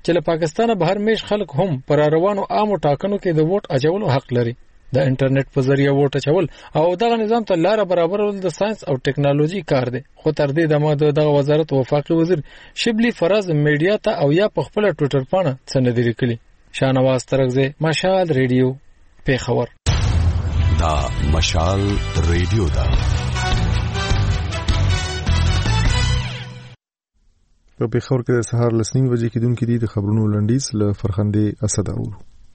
چې له پاکستانه بهر میش خلک هم پر روانو عامو ټاکنو کې د ووټ اچولو حق لري. د انټرنیټ په ذریعہ ووټ اچول او دغه نظام ته لار برابرول د ساينس او ټیکنالوژي کار دی. خو تر دې دمه دغه وزارت وفاقي وزیر شبلی فراز میډیا ته او یا په خپل ټوئیټر باندې څه نه دی لیکلي. شاهنواز ترغزه، مشال ریډیو، پیښور. دا مشال ریډیو دا. په پیښور کې د سهار لسنیم بجې کېدونکې دي د خبرونو لنډیز له فرخندې اسد اورو.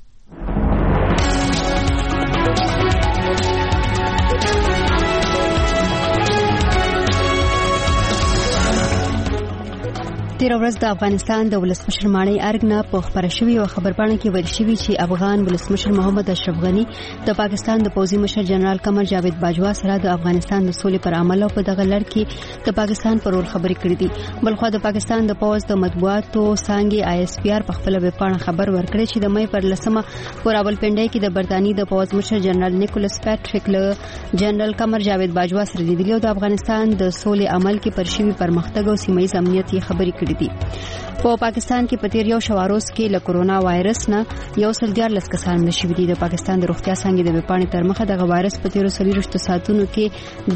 تیر ورځ د افغانستان د ولسمشر ماڼۍ ارګ نه په خبره شوې او خبرپاڼه کې ویل شوی چې افغان ولسمشر محمد اشرف غنی د پاکستان د پوځي مشر جنرال قمر جاوید باجوا سره د افغانستان د سولې پر عمل او په دغه لړ کې د پاکستان پر رول خبرې کړې دي. بلخو د پاکستان د پوځ د مطبوعاتو څانګې ISPR په خپل ویب پاڼه خبر ورکړی چې د مې پر لسمه په راولپنډۍ کې د برتانی د پوځ مشر جنرال نیکولس پیټریک له جنرال قمر جاوید باجوا سره لیدلي او د افغانستان د سولې عمل کې پر شوی پرمختګ او سیمه ییز امنیت خبرې کړې دي. په پاکستان کې په تیر یو شواروز کې له کورونا وایرس نه 114 کسان نشوي دي. د پاکستان د روغتیا څنګه د وپاڼې تر مخه دغه وایرس په تیر 30 ساعتونو کې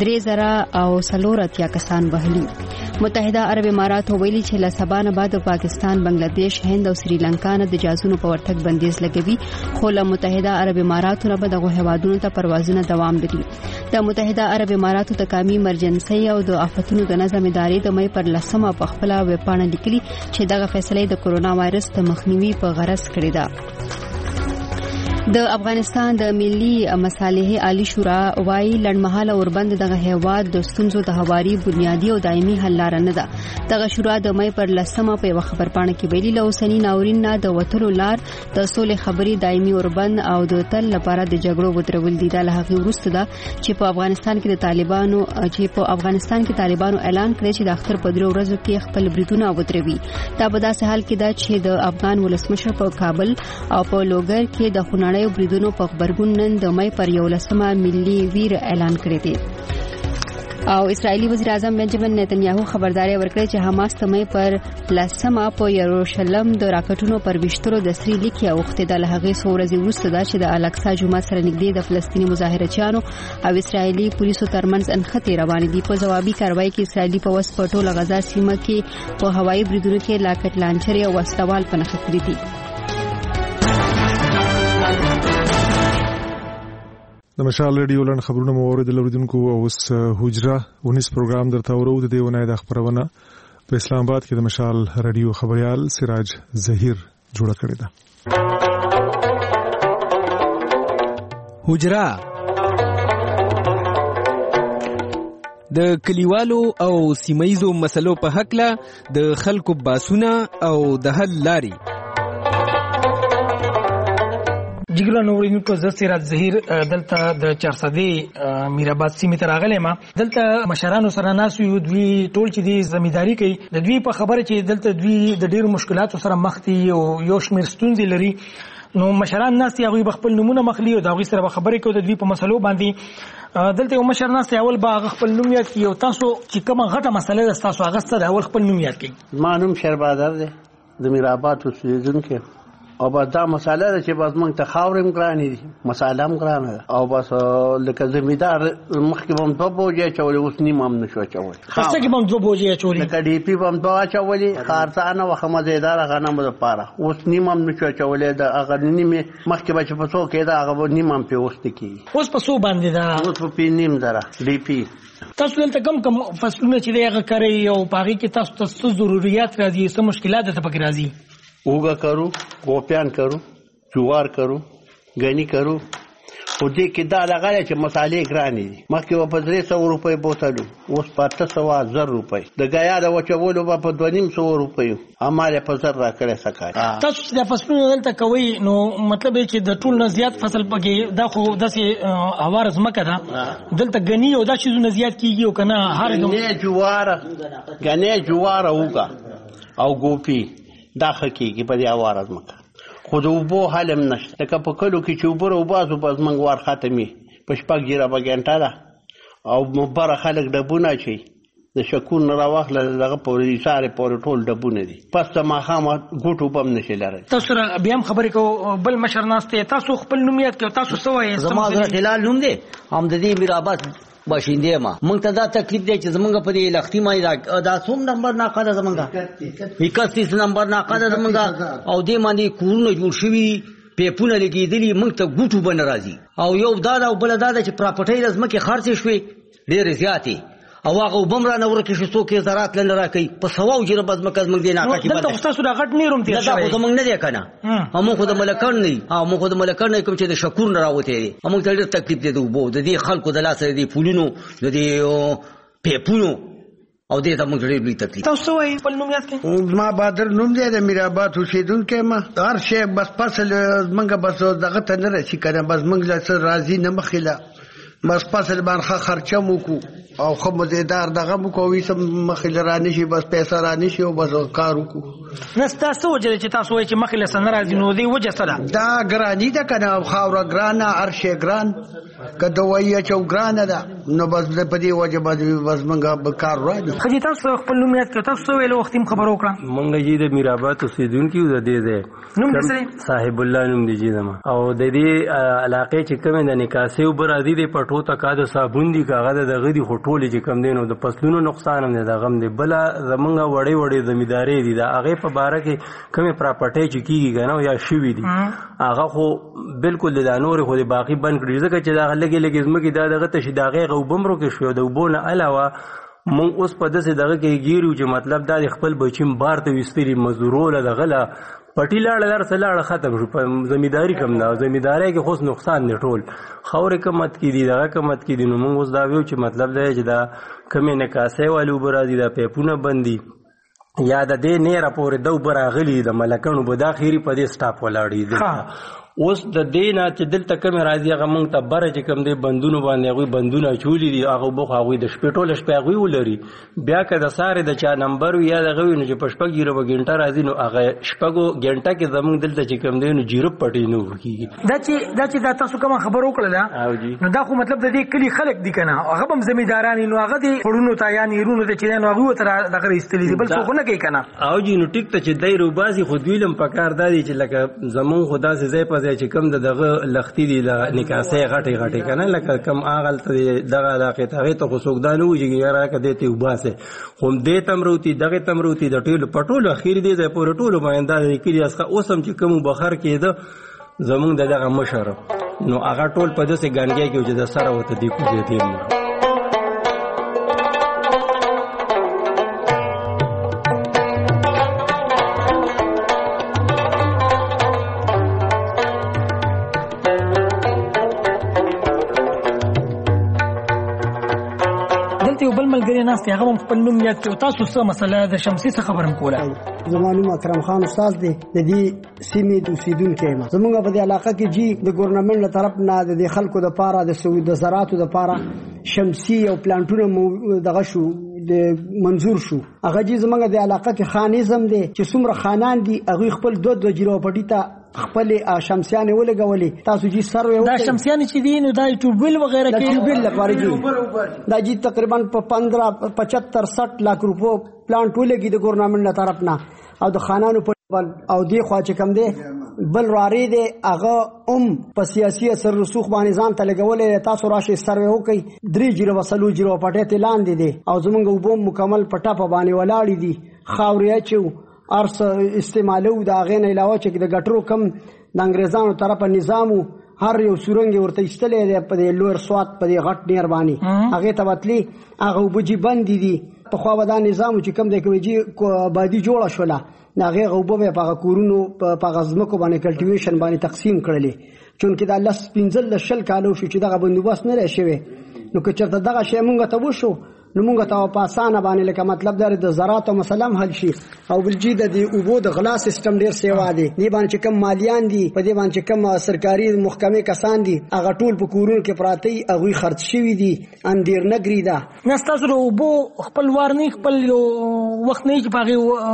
3000 کسان وهلي. متحده عرب امارات ویلي چې له سبا نه بعد پاکستان، بنگلاديش، هند او سریلانکا نه د جازونو په ورتګ بندیز لګوي، خو له متحده عرب امارات نه به دغه هوادونو ته پروازونه دوام لري. د متحده عرب امارات د قومي ایمرجنسي او د آفتونو د نظم ادارې د مې پر لسمه په خپل وپاڼه لیکلي چې دغه فیصله د کورونا وایرس د مخنیوي په غرض کړې ده. د افغانستان د ملي مصالحې عالی شورا وايي لړمحاله اوربند دغه هیواد د ستونزو د هواري بنیادی او دایمي حل لار نه ده. دغه شورا د مې پر لسمه په خبرپاڼه کې ویلي له اوسنی ناورین نه د وټلو لار د سولې خبري دایمي اوربند او د تل لپاره د جګړو وترول دي. د هغه وروسته ده چې په افغانستان کې طالبانو اعلان کړی چې د اختر په 3 ورځو کې خپل بریدونه وتروي. دا په داسې حال کې ده چې د افغان ولسمشر په کابل او په لوګر کې د خونړۍ بریدونو په خبرګون نن د مې پر 11مه ملي ویر اعلان کړی دی. او اسرائیلی وزیر اعظم بنجامین نتنیاهو خبرداري ورکړه چې حماس ته مې پر لسمه په یروشلم د راکټونو پر وشترو د سری لیکي اوخته د لهغه سورزي وروسته دا چې د الاقصی جومات سره نږدې د فلسطینی مظاهرچیانو او اسرائیلی پولیسو ترمنځ انخته روان دي. په جوابي کاروایی کې اسرائیلی پولیس په ټوله غزا سیمه کې په هوایي بریدونو کې لاکټ لانچر او وسلوال پنځه کړی دي. د مشال ریډیو لن خبرونه مورد لوریدونکو او اوس حجره 19 پروګرام درته ورو د دیونه د خبرونه په اسلام آباد کې د مشال ریډیو خبريال سراج ظهیر جوړ کړی دا. حجره د کلیوالو او سیمایزو مسلو په حق له د خلکو باسونه او د حل لاري. جګړه نوړینو کو زسرات ظهیر دلته د 400 میرآباد سیمه تر راغلی ما دلته مشرانو سره ناس یو دوی ټول چې دی زمینداری کوي د دوی په خبره چې دلته دوی د ډیر مشکلاتو سره مخ دي او یو شمیر ستونزې لري. نو مشران ناس یې هغه خپل نمونه مخلي او دا غي سره خبرې کوي د دوی په مسلو باندې. دلته یو مشر ناس اول باغ خپل نوم یاد کی او تاسو چې کومه غټه مسله ده تاسو هغه ستاسو اول خپل نوم یاد کی. ما نوم شهربادر دی د میرآباد اوسیدونکو او بس دا مساله ده چې بس موږ ته خاورم ګرانې دي مساله هم ګرانه او بس لکه زمیدار مخکې هم دوه بوجې چولې اوس نیم هم نشو چولې خاصه کې هم دوه بوجې چولې لکه ډي پی هم دوه چولې خارڅانه وخمه زیدار غنم د پاره اوس نیم هم نشو چولې د هغه نیمه مخکې بچ په څو کې دا هغه نیم هم په اوس کې اوس په څو باندې دا اوس په نیم دره ډي پی. تاسو دلته کوم فصلونه چې دغه کوي او پاغي کې تاسو ته ضرورت راځي څه مشکلات ته پکې راځي؟ اوگا کرو گوپیان کرو جوار کرو غنی کرو او دې کې دا لغاله چې مصالحې ګرانې دي مخکې په 300 روپۍ بوتلو اوس په 800 روپۍ د غیا د وچولو په 250 روپۍ اماله په زر را کړې سکه. تاسو د فصلونو دلته کوي نو مطلب چې د ټول نه زیات فصل پکې دا خو داسې اوارز مکه ده دلته غنی او دا شیزونه زیات کیږي او کنه هر غنی جوار اوګه او ګوپی دا حقیقي په دی اوارز مکه خو د وبو حالم نشته لکه په کلو کې چې وبره وباسو بس منګ وار ختمي په شپږ جیره بګنټه ده او مبره خلک ډبونه چي د شکور نه راواخله دغه پورې ساره پورې ټول ډبونه دي پس ته ماخامه ګوټو بم نشي لري. تاسو را بیا هم خبرې کو بل مشر ناشته تاسو خپل نومیت کې تاسو سوای زما حضرت هلال نوم دی هم د دې میرآباد باشنده ما موږ ته دا تکلیف دی چې زمونږ په دې لختي مې دا څوم نمبر ناقاده زمونږ 31 نمبر ناقاده زمونږ او دې باندې کورونه جوړ شوي پیپونه لګېدلي موږ ته ګوټو به نه راځي او یو دا او بله دا ده چې پراپرټۍ د ځمکې خرڅې شوې ډېرې زیاتې او هغه اوبه هم رانه ورکې شو څوک یې زراعت له نه راکوي په 100 جربه ځمکه زموږ دې ناقه کې دلته خو ستاسو دا غټ نیروم تېر شوی دا خو زموږ نه دی که نه موږ خو د ملکڼ نه یو او موږ خو د ملکڼ نه کوم چې د شکور نه راوتی دی موږ ته ډېر تکلیف دی د اوبو د دې خلکو د لاسه د دې پولونو د دې پیپونو او دې ته موږ ډېر لوی تکلیف. تاسو وایي خپل نوم یاد کړئ. ما بادر نوم دی د میرآباد اوسېدونکی ما هر شی بس فصل موږ بس دغه ته نه رسي که نه بس موږ له څه راضي نه مخکې له بس فصل باندې ښه خرچه مو وکړو او ښه مزیدار دغه مو کوو هېڅ مخکې له رانه شي بس پیسه رانه شي او بس کار وکړو. نه ستا څه وجه ده چې تاسو وایئ چې مخکې له څه نه راځي نو دې وجه څه ده؟ دا ګراني ده که نه خاوره ګرانه هر شی ګران که دوایي اچو ګرانه ده نو بس په دې وجه بس موږ به کار راځي. ښه تاسو خپل نوم یاد کړئ. تاسو څه ویلو وختي خبر وکړه. موږ جی د میرآباد اوسېدونکي یو د دې دی نوم دې څه صاحب الله نوم دی جی زما او د دې علاقې چې کومې د نکاسې اوبه راځي دی پټو ته کا د صابون دي کاغه د دغه دي خو ټولې چې کم دی نو د فصلونو نقصان هم دی د غم دی بله زمونږ وړې وړې زمیندارۍ دي د هغې په باره کې کومې پراپرټۍ چې کېږي که نه یا شوي دي هغه خو بالکل د دا نورې خو د باقي بند کړي ځکه چې دغه لږې لږې ځمکې دا دغه ته شي د هغې اوبه هم روکې شوې د اوبو نه علاوه مونږ اوس په داسې دغه کې ګیرو چې مطلب دا د خپل بچیم بار ته ویستلي مزدورو له دغه له پټی لاړه درسه لاړه ختم شو په زمینداري کم ده زمیندارۍ کې خو نقصان دی ټول خاورې کمت کې دي دغه کمت کې دي نو مونږ اوس دا ویو چې مطلب دی چې دا کمې نکاسۍ والي اوبه راځي دا پیپونه بند دي یا د دې نیره پورې د اوبه راغلي د ملکڼو به دا خیري په دې سټاپ ولاړي اوس د دې نه چې دلته کمې راځي هغه مونږ ته بره چې کم دی بندونو باندې هغوی بندونه اچولي دي هغه اوبه خو هغوی د شپې ټوله شپې هغوی ولري بیا که د سارې د چا نمبر وي یا دغه وي نو چې په شپږ جیروبه ګنټه راځي نو هغه شپږو ګنټه کې زمونږ دلته چې کم دی نو جیروب پټۍ نه ورکېږي. دا چې دا تاسو کومه خبر وکړله نو دا خو مطلب د دې کلي خلک دي که نه هغه به هم زمینداران نو هغه دې خړونو ته یا نیرونو ته چې دی نو هغوی ورته دغه ایستلي دي بل څوک خو نه کوي که نه او جي نو ټیک ته چې دی روباسي خو دوی له هم پکار دا دي چې لکه زمونږ خو داسې ځای په ځای چې کم د دغه لختي دي له نکاسۍ غټې غټې که نه لکه کم هغلته دغه علاقې ته هغې ته خو څوک دا نه وایي چې یاره که دې ته وباسئ خو هم دې ته هم روتي دغې ته هم روتي د ټولو په ټولو اخر دې ځای پورې ټولو باندې دا د کلي څخه اوس هم چې کوم بخر کېده زمونږ د دغه مشر نو هغه ټول په داسې ګنګۍ کې و چې د سره ورته دې کوزې تېر ملګری ناست هغه هم خپل نوم یاد کړو. تاسو څه مسله د شمسي څه خبرم کوله؟ زما نوم اکرم خان استاد دی د دې سیمې د اوسېدونکی یم. زمونږ په دې علاقه کې جی د ګورنمنټ له طرف نه د دې خلکو دپاره د زراعتو دپاره شمسي او پلانټونه دغه شو د منظور شو. هغه جی زمونږ د علاقه کې خانیزم دی چې څومره خانان دي هغوی خپل دو جیرو پټي ته خپل شمسیانې ولګولې. تاسو جی سروې دا شمسیانې چې دي نو دا ټیوبویل وغیره کې ټیوبویل لپاره جی دا جی تقریبا په 15-75-60 لاک روپو پلانټ ولګي د ګورنمنټ له طرف نه او د خانانو په او دی خوا چې کم دی بل راري دی هغه په سیاسي اثر رسوخ باندې ځان ته لګولې. تاسو راشئ سروې وکئ 3 جیرو سلو جیرو پټۍ ته لاندې دی او زمونږ اوبه مکمل په ټاپه باندې ولاړې دي خاورې اچو ارس استعمالو د هغې نه علاوه چې د ګټرو کم د انګریزانو طرفه نظامو هر یو سورنګ ورته ایستلی دی په دې لویر سوات په دې غټ نیر باندې هغې ته بتلي هغه اوبه جي بندې دي. پخوا به دا نظام چې کوم دی کوي جي آبادي جوړه شوله د هغې اوبه به یې په هغه کورونو په هغه ځمکو باندې کلټیویشن باندې تقسیم کړلې چونکې دا 15 کالو شو چې دغه بندوبست نه دی شوی. نو که چېرته دغه شی مونږ ته وشو نو مونږ ته په اسانه باندې لکه مطلب دا د زراعتو مسله هم حل شي او بل جي د اوبو د غلا سیستم ډېر سیوا دی. دې باندې چې کم مالیان دي په دې باندې چې کم سرکاري محکمې کسان دي هغه ټول په کورونو کې پراته وي هغوی خرڅ شوي دي اندېر نګري ده. نه ستاسو د اوبو خپل وار نه خپل وخت نه چې په هغې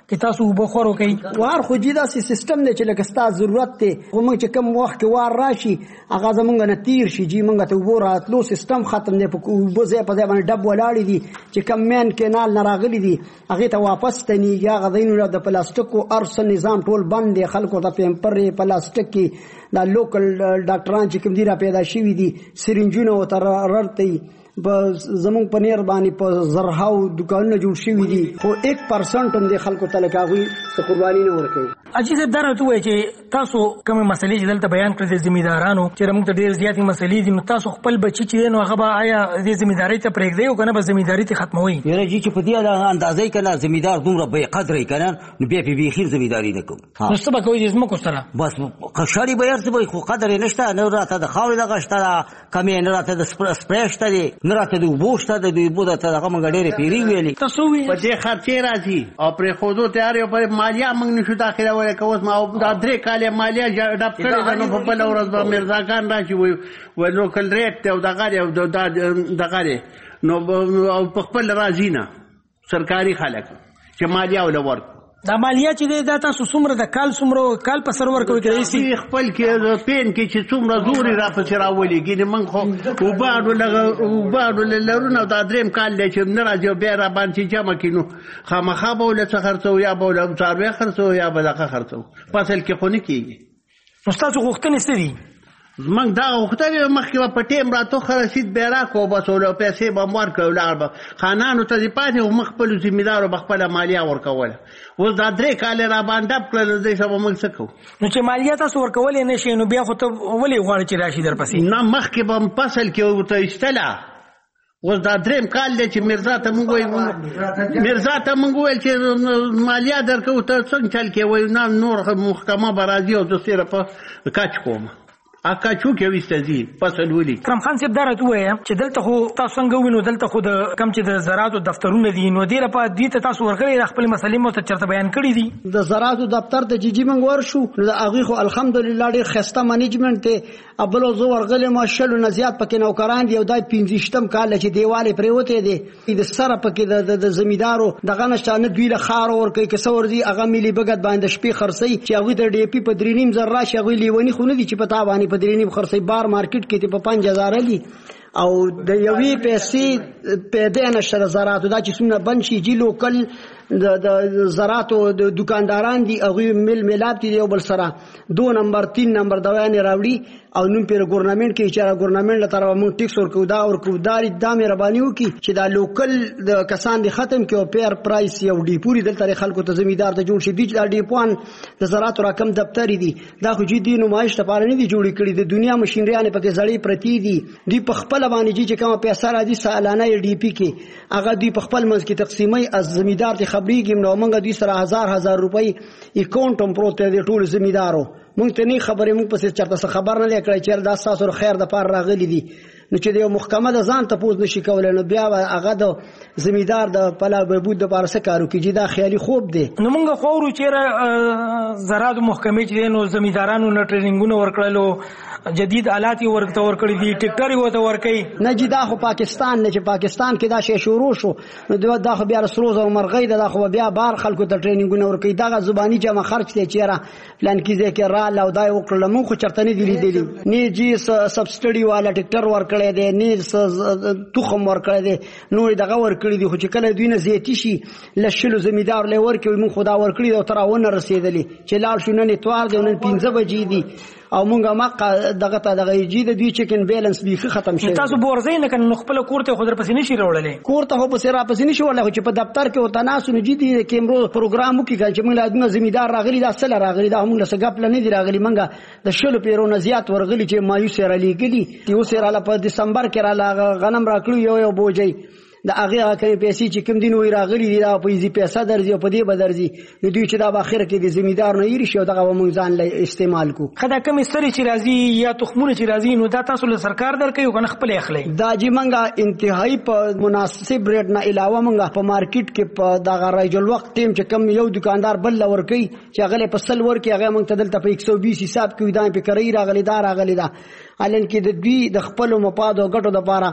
کې تاسو وبخورو کوي وار خو جدا سي سیستم دی چې لکه ستاسو ضرورت ته کوم چې کم وخت کې وار راشي هغه زمونږ نه تیر شي جی مونږ ته وګورو راتلو سیستم ختم دی په وبځه په ځای باندې ډب ولاړی دي چې کم مین کینال نه راغلي دي هغه ته واپس تنیږي هغه دینو د پلاستیکو ارسل نظام ټول بند دی خلکو ته پیمپر پلاستیک کې دا لوکل ډاکټران چې کوم دي را پیدا شوي دي سرنجونه او تر رړتي زمون پنیر باندې په زرهاو دکانونه جوړ شوي دي خو 1% هم د خلکو ته لکاوي څه قرباني نه ورکوي اجي صاحب دا راته وایي چې تاسو کوم مسلې چې دلته بیان کړې د ځمیدارانو چې موږ ته ډېر زیاتې مسلې دي نو تاسو خپل بچی چې نو هغه آیا د ځمیدارۍ ته پرېږدي او کنه به ځمیدارۍ ته ختموي یره جی چې په دې اندازې کنه ځمیدار دومره بې قدرې کنه نو بیا په بخیر ځمیداري نه کوم نو څه به کوي چې زموږ سره بس قشاري به ارته خو قدر نشته نه راته د خاورې د غشته کمې نه راته د سپریشته دي نه راته د وبوشته د دوی بوده ته هغه مونږ ډېرې پیری ویلي تاسو په دې خرچې راځي او پرې خودو تیار یو پر مالیه موږ نشو داخله وای کوس ما دا 3 کاله مالیه ډب کړی دا نو په بل ورځ به مرزاګان راشي وای لوکل ریټ ته دغه نو په خپل راځي نه سرکاري خلک چې مالیه ولور دا مالیه چې دا تاسو څومره د کال څومره کال په سرور کوي کېدای شي خپل کې پین کې چې څومره زوري را پسې راولي ګینه من خو وباډو لرونه دا دریم کال دی چې نه راځي بیا را باندې جمع کینو خامخا به ول څه خرڅو یا به ول څاروي خرڅو یا به دغه خرڅو فصل کې خو نه کیږي نو تاسو غوښتنې څه دي زمنګ دا وختره مخکې په ټیم راتو خرسید بیره کو بس ول پیسې به مور کول خانانو ته دی پاتې مخ په ذمہدارو بخپله مالیه ورکول اوس دا 3 کال را باندې کړل دې سبا موږ څه کوو نو چې مالیه تاسو ورکول نه شي نو بیا خو ته ولې غواړې چې راشي در پسې نه مخکې به فصل کې ورته استلا اوس دا دریم کال دی چې مرزا ته موږ ویل چې مالیه درکو ته څنګه چل کې وای نه نور محکمه برازي او د سره په کاچ کوم اکا چوکې وستازي فصل ولي کرم خان صاحب درته وایم چې دلته خو تاسو څنګه وینئ دلته خو د کم چې د زراعتو دفترونه دي نو ډیره په دې ته تاسو ورغلي خپل مسلې مو ته چرته بیان کړی دي د زراعتو دفتر ته جی منګ ورشو د هغه خو الحمدلله ډیر خسته منیجمنت ته ابلو زو ورغلي ماشالله نزيات پکې نوکران دي او دای 15 کال چې دیواله پریوته دي د سره پکې د زمیدارو دغه نشانه دوی له خار ور کوي که څور دي هغه ملي بغد باندې شپې خرسي چې هغه د ډي پی په 3.5 زر راشي هغه لیونی خو نه دي چې پتا باندې په 3.5 خرسي بار مارکیټ کې په 5000 دي او د یوې پیسې پیدا نشته زراعت دا چې څونه بن شي جی لوکل د زراعتو د دکانداران دي هغه ملات دي یو بل سره 2 نمبر 3 نمبر دوانه راوړي او نن پر ګورنمنت کې چې ګورنمنت له طرفه موږ ټیکس ورکو دا د مهرباني وکي چې دا لوکل د کسان دي ختم کې او پیر پرایس یو ډی پوری دلته خلکو ته زمیدار ته جوړ شي د ډی پوان د زراعت رقم دفتر دي دا خو جدي نمایش لپاره نه دي جوړ کړي د دنیا ماشينریانه پکې زړې پرتی دي دی په خپل باندې چې کوم پیسې راځي سالانه ډی پی کې هغه دی په خپل منځ کې تقسیمي از زمیدار ته خبريږي نو موږ دوی سره 1000 روپۍ اکاونټ هم پروت دی ټول زمیدارو مونږ ته نه خبرې مونږ پسې چرته خبر نه لیکړی چې دا تاسو خیر د پاره راغلي دي نو چې د محکمه د ځان ته پوز نشي کولای نو بیا هغه د زمیدار د پلا بهبود د پاره سکارو کې دا خیالي خوب دی نو مونږ خورو چې زراعت محکمې چې نو زمیدارانو نه ټریننګونه ورکړلو جدید آلات ورته ورکړي دي ټریکټر ورته ورکړي نه جدا خو پاکستان نه چې پاکستان کې دا شی شروع شو نو دا خو بیا رسروز او مرغۍ دا خو بیا بار خلکو ته ټریننګونه ورکړي دا زبانی جمع خرج ته چیرې پلان کې ذکر را لاو دا وکړل مو خو چرته نه دی لیدلی نه جی سبسټډي والا ټریکټر ورکړي دي نه تخم ورکړي دي نو دغه ورکړي دي خو چې کله دوی نه زیاتی شي لشلو زمیدار له ورکړي مو خدا ورکړي او تراونه رسیدلی چې لاړ شو نن اتوار دی نن 15 بجې دي او مونږه ما دغه جید دوی چیکن بیلانس بیخي ختم شي تاسو بورځین کنه خپل کورته خو در پسې نشي راوړلې کورته هو پسې را پسې نشي وړل چې په دفتر کې وته ناسو نه جدي کیمرو پروګرام وکړي چې موږ له زمیدار راغلي دا اصل راغلي دا موږ له سګپ نه دی راغلي موږ د شلو پیرونه زیات ورغلي چې مایوس را لګلي یو سره لا په دسمبر کې را غنم راکړو یو بوجي د هغه کوي پیسې چې کوم دین وی راغلي دي دا په پیسې درځي په دې بدرځي نو دوی چې دا په اخر کې د زمیدار نه یری شو دغه مونږ ځان له استعمال کو خدا کم ستري چې راځي یا تخمونه چې راځي نو دا تاسو له سرکار درکې کنه خپل اخلي دا چې مونږه انتهایی په مناسب ریټ نه علاوه مونږه په مارکیټ کې په دغه رایجل وخت ټیم چې کم یو دکاندار بل لور کوي چې هغه په سل ور کې هغه مونږ ته دلته په 120 حساب کې ودان په کرای راغلي دا الان کې د دوی د خپل مفاد او ګټو لپاره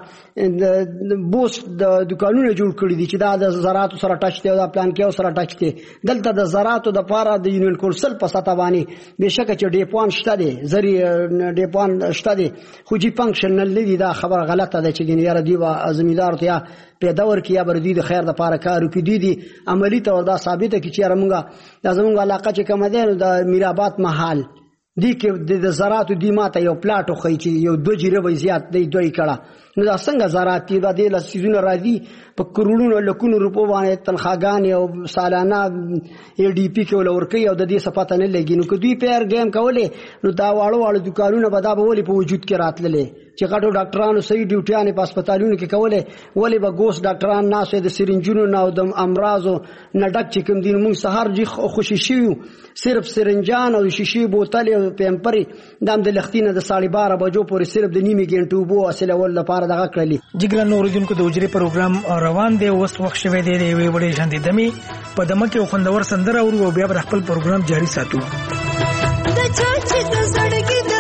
بوس د دکانونو جوړ کړی دي چې دا د زراعت سره ټچ دی او د پلان کې سره ټچ دی. دلته د زراعت د لپاره د یونین کونسل په ساته باندې بشکه چې ډیپوان شته دي زری ډیپوان شته دي خو جی فنکشنل دی. دا خبر غلطه ده چې ګنیاره دی وا زمیدار ته پیدا ورکیا بر دي د خیر د لپاره کار کوي دي عملی تور دا ثابته کی چې رمغه د زمونږ علاقه چې کوم ده د میرآباد محل دی کې د زراعت دی ماته یو پلاټ خو چې یو 2 جریبه وای زیات دی 2 کړه نو دا څنګه زراعت دی د لسیزونو راځي په کروڑونو لکونو روپو باندې تنخواګان او سالانه ای ډی پی کې ولورکي او د دې صفات نه لګي. نو که دوی پیر گیم کولې نو دا واړو دکانونه به دا به ولې په وجود کې راتللې چې غټو ډاکټرانو صحیح ډیوټیانه په هسپتالونو کې کولې ولې به ګوس ډاکټران ناسو د سرنجونو نه او د امراضو نه ډک چې کوم دین مونږ سحر جی خوشي شيو صرف سرنجان او شیشې بوتل او پیمپري دام د لختینه د 12:30 بجو پورې صرف د نیمه ګنټو بو اصله ول لپاره دغه کړلی. جګران اوریدونکو د وجري پروګرام روان دی اوس وخت شوه دی وی وړي ژوند دمي په دمه کې خوندور سندره او بیا پر خپل پروګرام جاری ساتو. د چاچي د زړګي د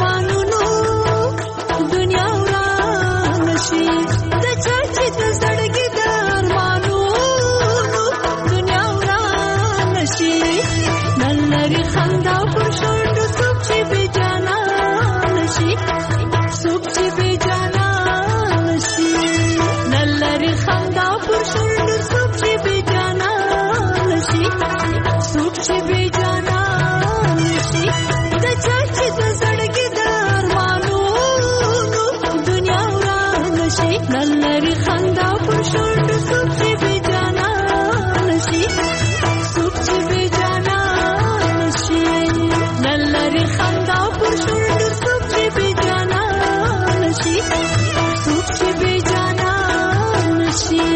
ارمانونو دنیا وران شي د چاچي د زړګي د ارمانونو دنیا وران شي نلري خندا پر شونډو څوک چې بې جانا شي څوک چې بې جانا شي نلري خندا پر شونډو څوک چې بې جانا شي څوک چې بې جانا شي د چاچي د زړګي د ارمانونو دنیا وران شي نلري خندا پر شونډو څوک چې بې جانا شي څوک چې بې جانا شي نلري خندا پر شونډو څوک چې بې جانا شي څوک چې بې جانا شي.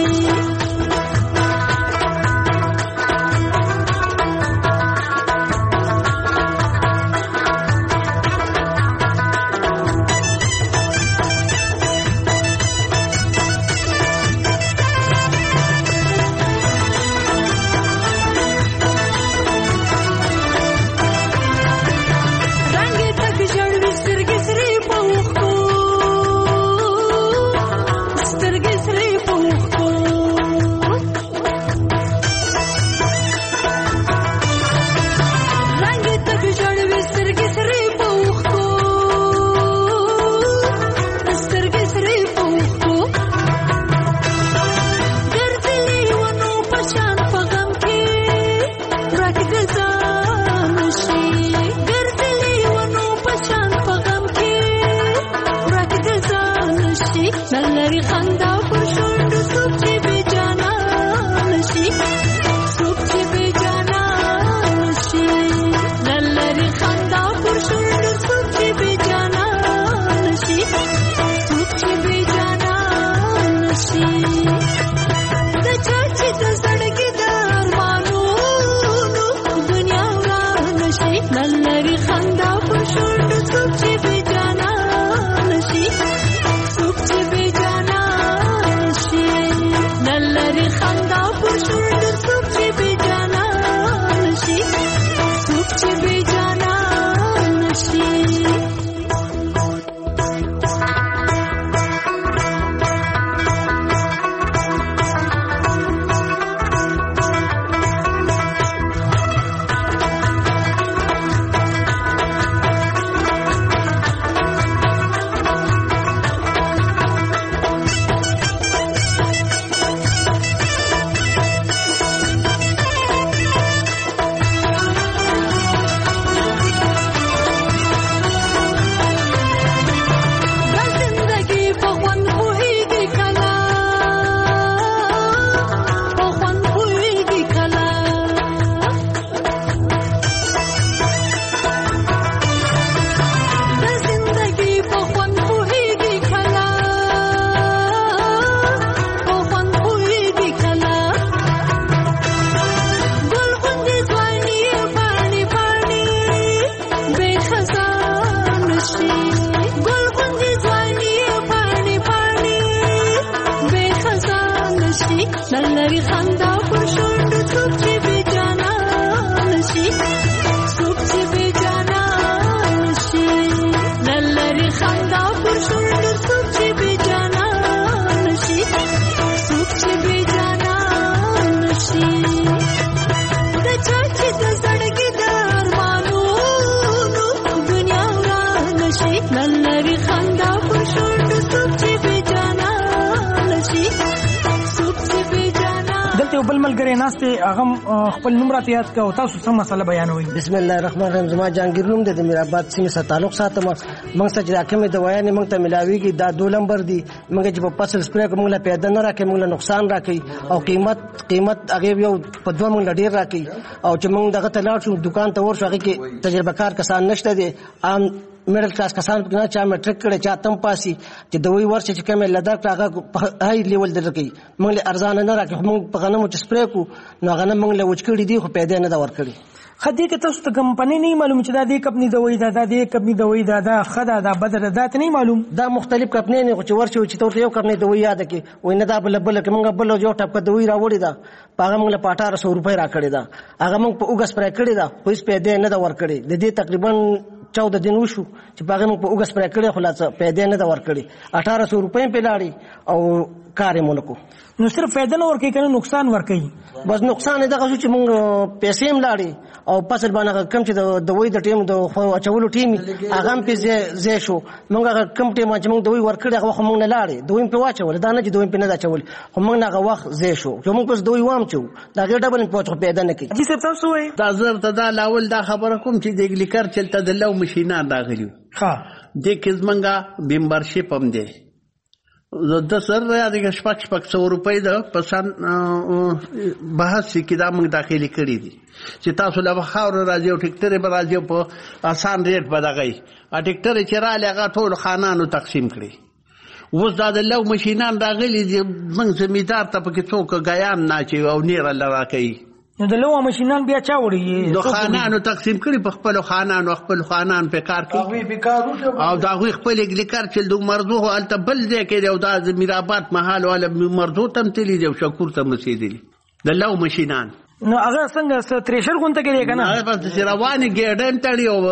Khanda یو بل ملګری ناشته هغه خپل نوم راته یاد کړو تاسو څه مسله بیانوي. بسم الله الرحمن الرحیم. زما جانګیر نوم د میرآباد سیمې سره تعلق ساتم. موږ څه چې راکمه دوايانې موږ ته ملاويږي دا 2 نمبر دي. موږ چې په فصل سپری کوم لا پیدا نه راکې موږ له نقصان راکې او قیمت هغه یو په 2 موږ ډیر راکې او چې موږ دغه تلاړ شو دکان ته ورشو هغه کې تجربه کار کسان نشته دي. عام میډل کلاس کسان نه چا میټریک کړي چا تم پاسي چې دوی ورشه چې کومه لدار هغه هاي لیول درکې موږ له ارزان نه راکې موږ په غنمو چې سپری کو نو غنم موږ له وچکړي دي خو پیدا نه دا ور کړی. خدای کې تاسو ته کمپنی نه معلوم چې دا دې کمپنی دوی دا دې کمپنی دوی دا خدا دا بدر دا ته نه معلوم. دا مختلف کمپنی نه چې ورشي چې تاسو یو کمپنی دوی یاد کې وای نه دا بل کې موږ بل یو ټاپ دوی راوړی دا هغه موږ له 1800 روپۍ را کړی دا هغه موږ په اوګس پر کړی دا خو هیڅ پیدا نه دا ور کړی د دې تقریبا 14 دن وشو چې هغه موږ په اوګس پر کړی خلاص پیدا نه دا ور کړی 1800 روپۍ په لاړی او کار یې مونږ کو. نو صرف فائدہ نه ورکې کنه نقصان ورکې بس نقصان دغه چې موږ پیسې هم لاړې او فصل باندې کم چې د وای د ټیم د اچولو ټیم هغه په زه شو موږ هغه کم ټیم چې موږ دوی ورکړي هغه موږ نه لاړې دوی په واچول دا نه چې دوی په نه اچول خو موږ هغه وخت زه شو چې موږ پس دوی وام چو دا ګټه بل په پیدا نه کی. جی صاحب تاسو وای تاسو ته دا لاول دا خبره کوم چې د ګلیکر چلته د لو ماشینان راغلیو ها د کزمنګا ممبرشپ هم دی د سر یا د شپږ 100 روپۍ د پسند بحث کې دا موږ داخلي کړی دي چې تاسو له خاور راځي او ټیکټر به راځي په آسان ریټ بدغی ا ټیکټر چې را لغه ټول خانانو تقسیم کړي. اوس دا د لو ماشینان راغلي دي موږ زمیدار ته پکې څوک غیان نه چي او نیر لرا کوي. نو د لو ماشینان بیا چا وړي نو خانانو تقسیم کړي په خپل خانان په کار کوي او دا غوي خپل ګلیکر چې د مرزو الته بل ځای کې او دا میرآباد محل ولا مرزو تم تلی دی او شکور تم رسیدلی د لو ماشینان نو هغه څنګه تریشر غونته کې کنه هغه بس رواني ګډن تړي او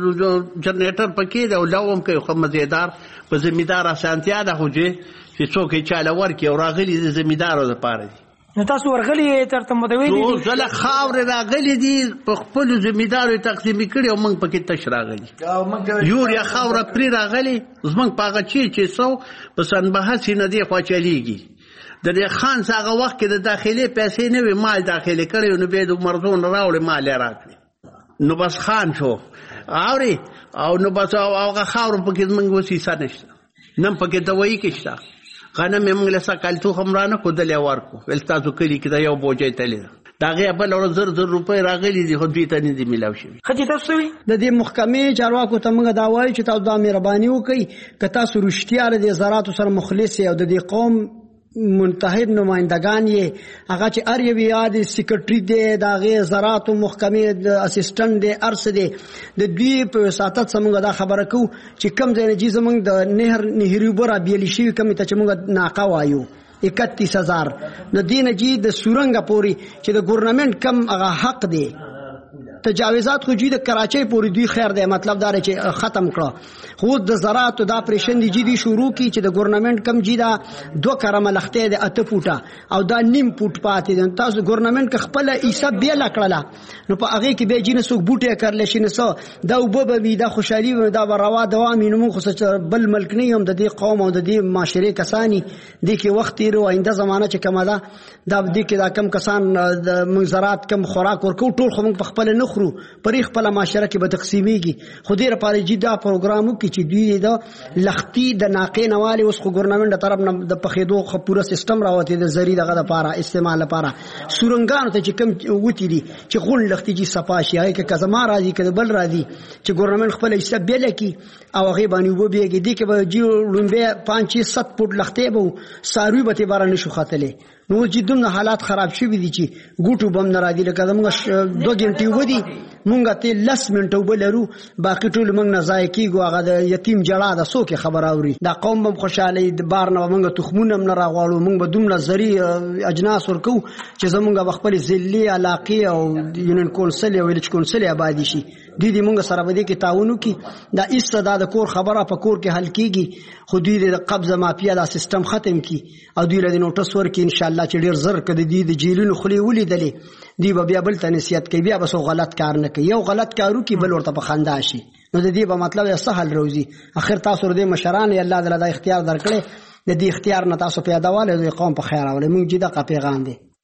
جنریټر پکې دی او لوم کوي خو مزیدار په زمیدار اسانتیا ده خو چې څوک یې چاله ورکی او راغلي د زمیدارو لپاره دي. نو تاسو ورغلی ترته مدوي دي زله خاور راغلي دي په خپل زمیدارو تقسیم کړي او موږ پکې تش راغلي یوریا خاور پری راغلي زمنګ پاغه چې سو په سنبه سینه دی خو چلیږي د دې خان څنګه وخت کې د داخلي پیسې نه وي مال داخلي کړي نو به د مرزون راوړي مال راکړي نو بس خان شو اوري او نو بس هغه خاور پکې موږ وسیسه نشته نن پکې دوی کې شته غنم موږ له سکل تو همرانه کو دلې ورکو ول تاسو کلی کې دا یو بوجي تللی دا غي بل ور زر روپۍ راغلي دي خو دوی ته نه دي ملاو شي. خدای تاسو وي د دې محکمې چارواکو ته موږ دا وایو چې تاسو د مهرباني وکړئ که تاسو رښتیا لري زراعت سره مخلص او د دې قوم منتخب نمائندگان یې هغه چې ار یو یاد سیکریټری دی دا غي زراعت محکمې د اسسټنټ دی ارس دی د دوی په ساتت سمګه دا خبره کو چې کم ځای نه جې زمنګ د نهري بورا بیل شي کم ته چې موږ ناقه وایو 31000 د دینه جې د سورنګ پوری چې د ګورنمنت کم هغه حق دی تجاوزات خو جې د کراچۍ پوری دوی خیر دی مطلب دا چې ختم کړه خو د زراعت د اپریشن دی جدي شروع کی چې د ګورنمنت کم جیدا 2 کرمه لخته د 8 فوټه او دا نیم فوټ پاتې دي تاسو ګورنمنت خپل حساب به لکړه نو په هغه کې به جنې سو بوټه کړل شي نو دا وبب دا خوشحالي دا روا دوام نو خو بل ملک نه هم د دې قوم او د دې معاشره کسانی د کې وخت یې آینده زمانہ چې کومه دا د دې کې دا کم کسان د زراعت کم خوراک ورکو ټول خو په خپل نه خرو پرې خپل معاشره کې به تقسیمیږي خو دې لپاره جدا پروګرامو کې چې دوی دا لختي د ناقې نواله اوس خو ګورنمنت طرف نه د پخېدو خو پوره سیستم راوته د زری دغه لپاره استعمال لپاره سورنګانو ته چې کم وتی دي چې غون لختي چې صفاشي هغه کې کزما راځي کې بل راځي چې ګورنمنت خپل حساب بیل کی او هغه باندې وبېږي دي کې به جی لومبه 5-7 فوټ لختي به ساروي به تبار نشو خاتله نو چې دومره حالات خراب شوي دي چې ګوټو بم نه راځي لکه موږ 2 غنټې ودی مونږ ته 10 منټو بلرو باقي ټول موږ نه ځای کیږو هغه د یتیم جړه د سوکه خبر اوري دا قوم هم خوشاله د بار نه موږ تخمونه نه راغواړو موږ به دومره زری اجناس ورکو چې زمونږ خپل ذلی علاقه او یونین کونسل او ویلج کونسل آبادی شي دي موږ سره به دي کې تعاون کی دا ایستدا د کور خبره په کور کې حل کیږي خو دوی د قبضه مافیا دا سیستم ختم کی او دوی له نوټس ورکې ان شاء الله چې ډیر زر کړي دي د جیلونو خلی ولیدلې دی بیا بل ته نصیحت کوي بیا بس غلط کار نه کوي یو غلط کارو کې بل ورته په خندا شي نو د دې په مطلب یې سهل روزي اخر تاسو ورته مشران الله تعالی دا اختیار درکړي د دې اختیار نه تاسو پیدا والے د قوم په خیر اولې موږ جدا کا پیغام دی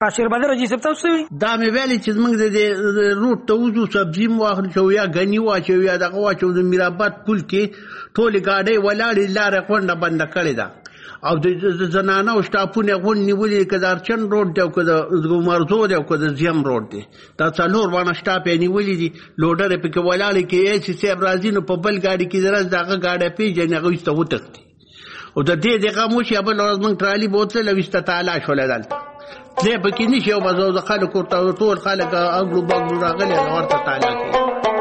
شیربادر رجی صاحب تاسو دا مې ویلي چې موږ د روټ ته وځو سبزي مو واخلو یا غني واچو یا دغه واچو د میرآباد پل کې ټولې ګاډۍ ولاړې لارې غونډه بنده کړې ده او د زنانه او شټاپونه غون نیولې کدارچن روډ دی او کده ګومارزو دی او کده زیم روډ دی دا څلور باندې شټاپ یې نیولې دي لوډر په کې ولاړې کې چې سیب راځي نو په بل ګاډي کې درز دغه ګاډي پیژنې هغه ایسته وتښتي او د دې دغه مو چې بل ورځ موږ ترالی بوتل وسته تعالی شول دلته دې په کې نشي او بازو د خلکو ټول خلک اګلو باګلو راغلي ورته تعالی کوي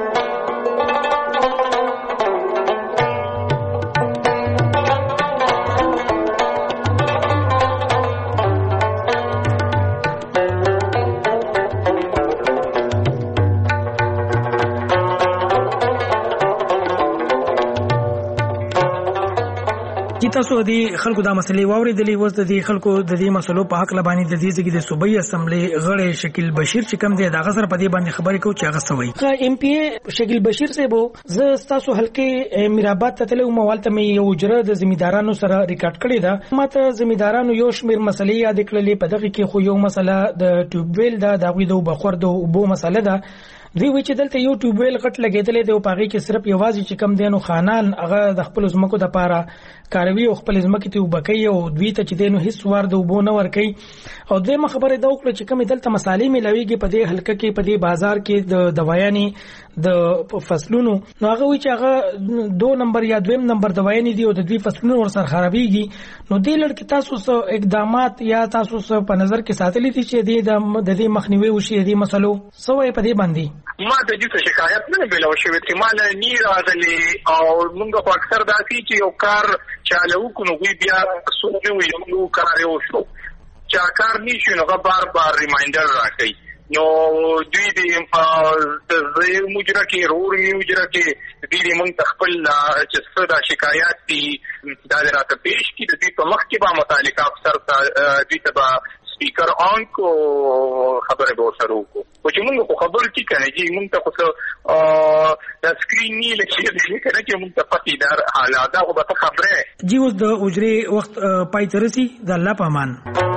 تاسو د خلکو دا مسلې واوریدلې وز د خلکو د دې مسلو په حق لبانی د دې ځګې د صوبایي اسمبلی غړي شکیل بشیر چې کوم دی دا غسر په دې باندې خبرې کو چې هغه سوي ایم پی شکیل بشیر صاحب ز تاسو حلقه میرآباد ته تلو موالته مې یو اجره د زمیدارانو سره ریکارډ کړی دا ماته زمیدارانو یو شمیر مسلې یاد کړلې په دغه کې خو یو مسله د ټیوب ویل دا د غوي د بخور د وبو مسله ده دوی وی چې دلته یو ټیوب ویل غټ لګیدلې دی او پاغي کې صرف یوازې چې کم دینو خانان هغه د خپل زمکو د پاره کاروي او خپل زمکې ته وبکې او دوی ته چې دینو هیڅ وار د وبو نه ور کوي او دغه خبره دا وکړه چې کم دلته مسالې ملويږي په دې حلقه کې په دې بازار کې د دوایاني د فصلونو نو هغه وی چې هغه 2 نمبر یا 2 نمبر دوایاني دی او د دوی فصلونو ور سره خرابيږي نو دې لړ کې تاسو اقدامات یا تاسو په نظر کې ساتلې دي چې د دې مخنیوي وشي د مسلو سوې په دې باندې ما د دې شکایت نه بلو شوې چې مال نه راغلي او موږ په اکثر داسي چې یو کار چالو کو نو بیا سوچو یو کار یو شو چې کار نشي نو بار ریمایندر راکړي نو دوی دې په مجرا کې رور مجرا کې دې موږ خپل چې څه شکایت دي دا راته پیش کړي د دې په مخ کې به متعلقه افسر ته دې ته سپیکر آن کو خبره به سره وکړو چې موږ خو خبر کی کنه چې موږ ته خو د سکرین نه لکه کنه چې موږ ته پتی دار حالات دا خو به خبره جی اوس د اجري وخت پای ترسي د الله پامان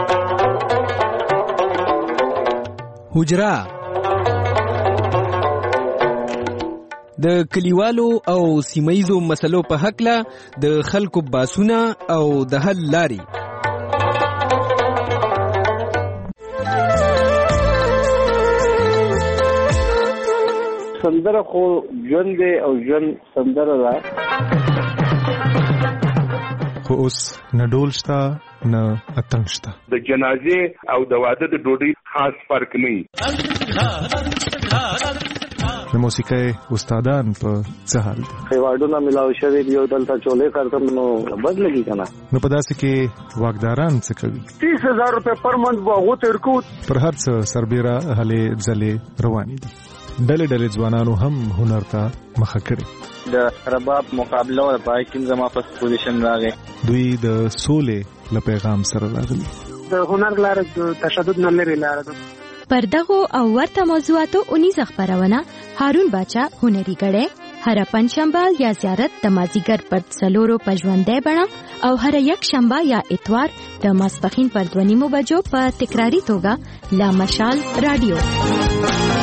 حجرا د کلیوالو او سیمایزو مسلو په حق له د خلکو باسونه او د حل لاري سندره خو ژوند دی او ژوند سندره ده خو اوس نه ډول شته نه اتڼ شته د جنازې او د واده د ډوډۍ خاص فرق نه وي د موسیقۍ استادان په څه حال دي خیواډونه ملاو شوی دی او دلته چولې کارتم نو بدلږي کنه نو په داسې کې واګداران څه کوي 30000 روپے پر منث واغو ترکو پر هر څه سربېره هلې ځلې روانې دي ډلې ځوانانو هم هنر ته مخه کړي د رباب مقابله او پاکین زما په پوزیشن راغی دوی د سولې له پیغام سره راغلي د هنر لاره تشدد نه لري لاره پر دغه او ورته موضوعاتو 19 خبرونه هارون باچا هنري غړې هر پنځشنبه یا زیارت د مازیګر پر څلورو پژوندې بڼه او هر یک شنبه یا اتوار د ماسپخین پر 2:30 بجو په تکراری توګه لا مشال رادیو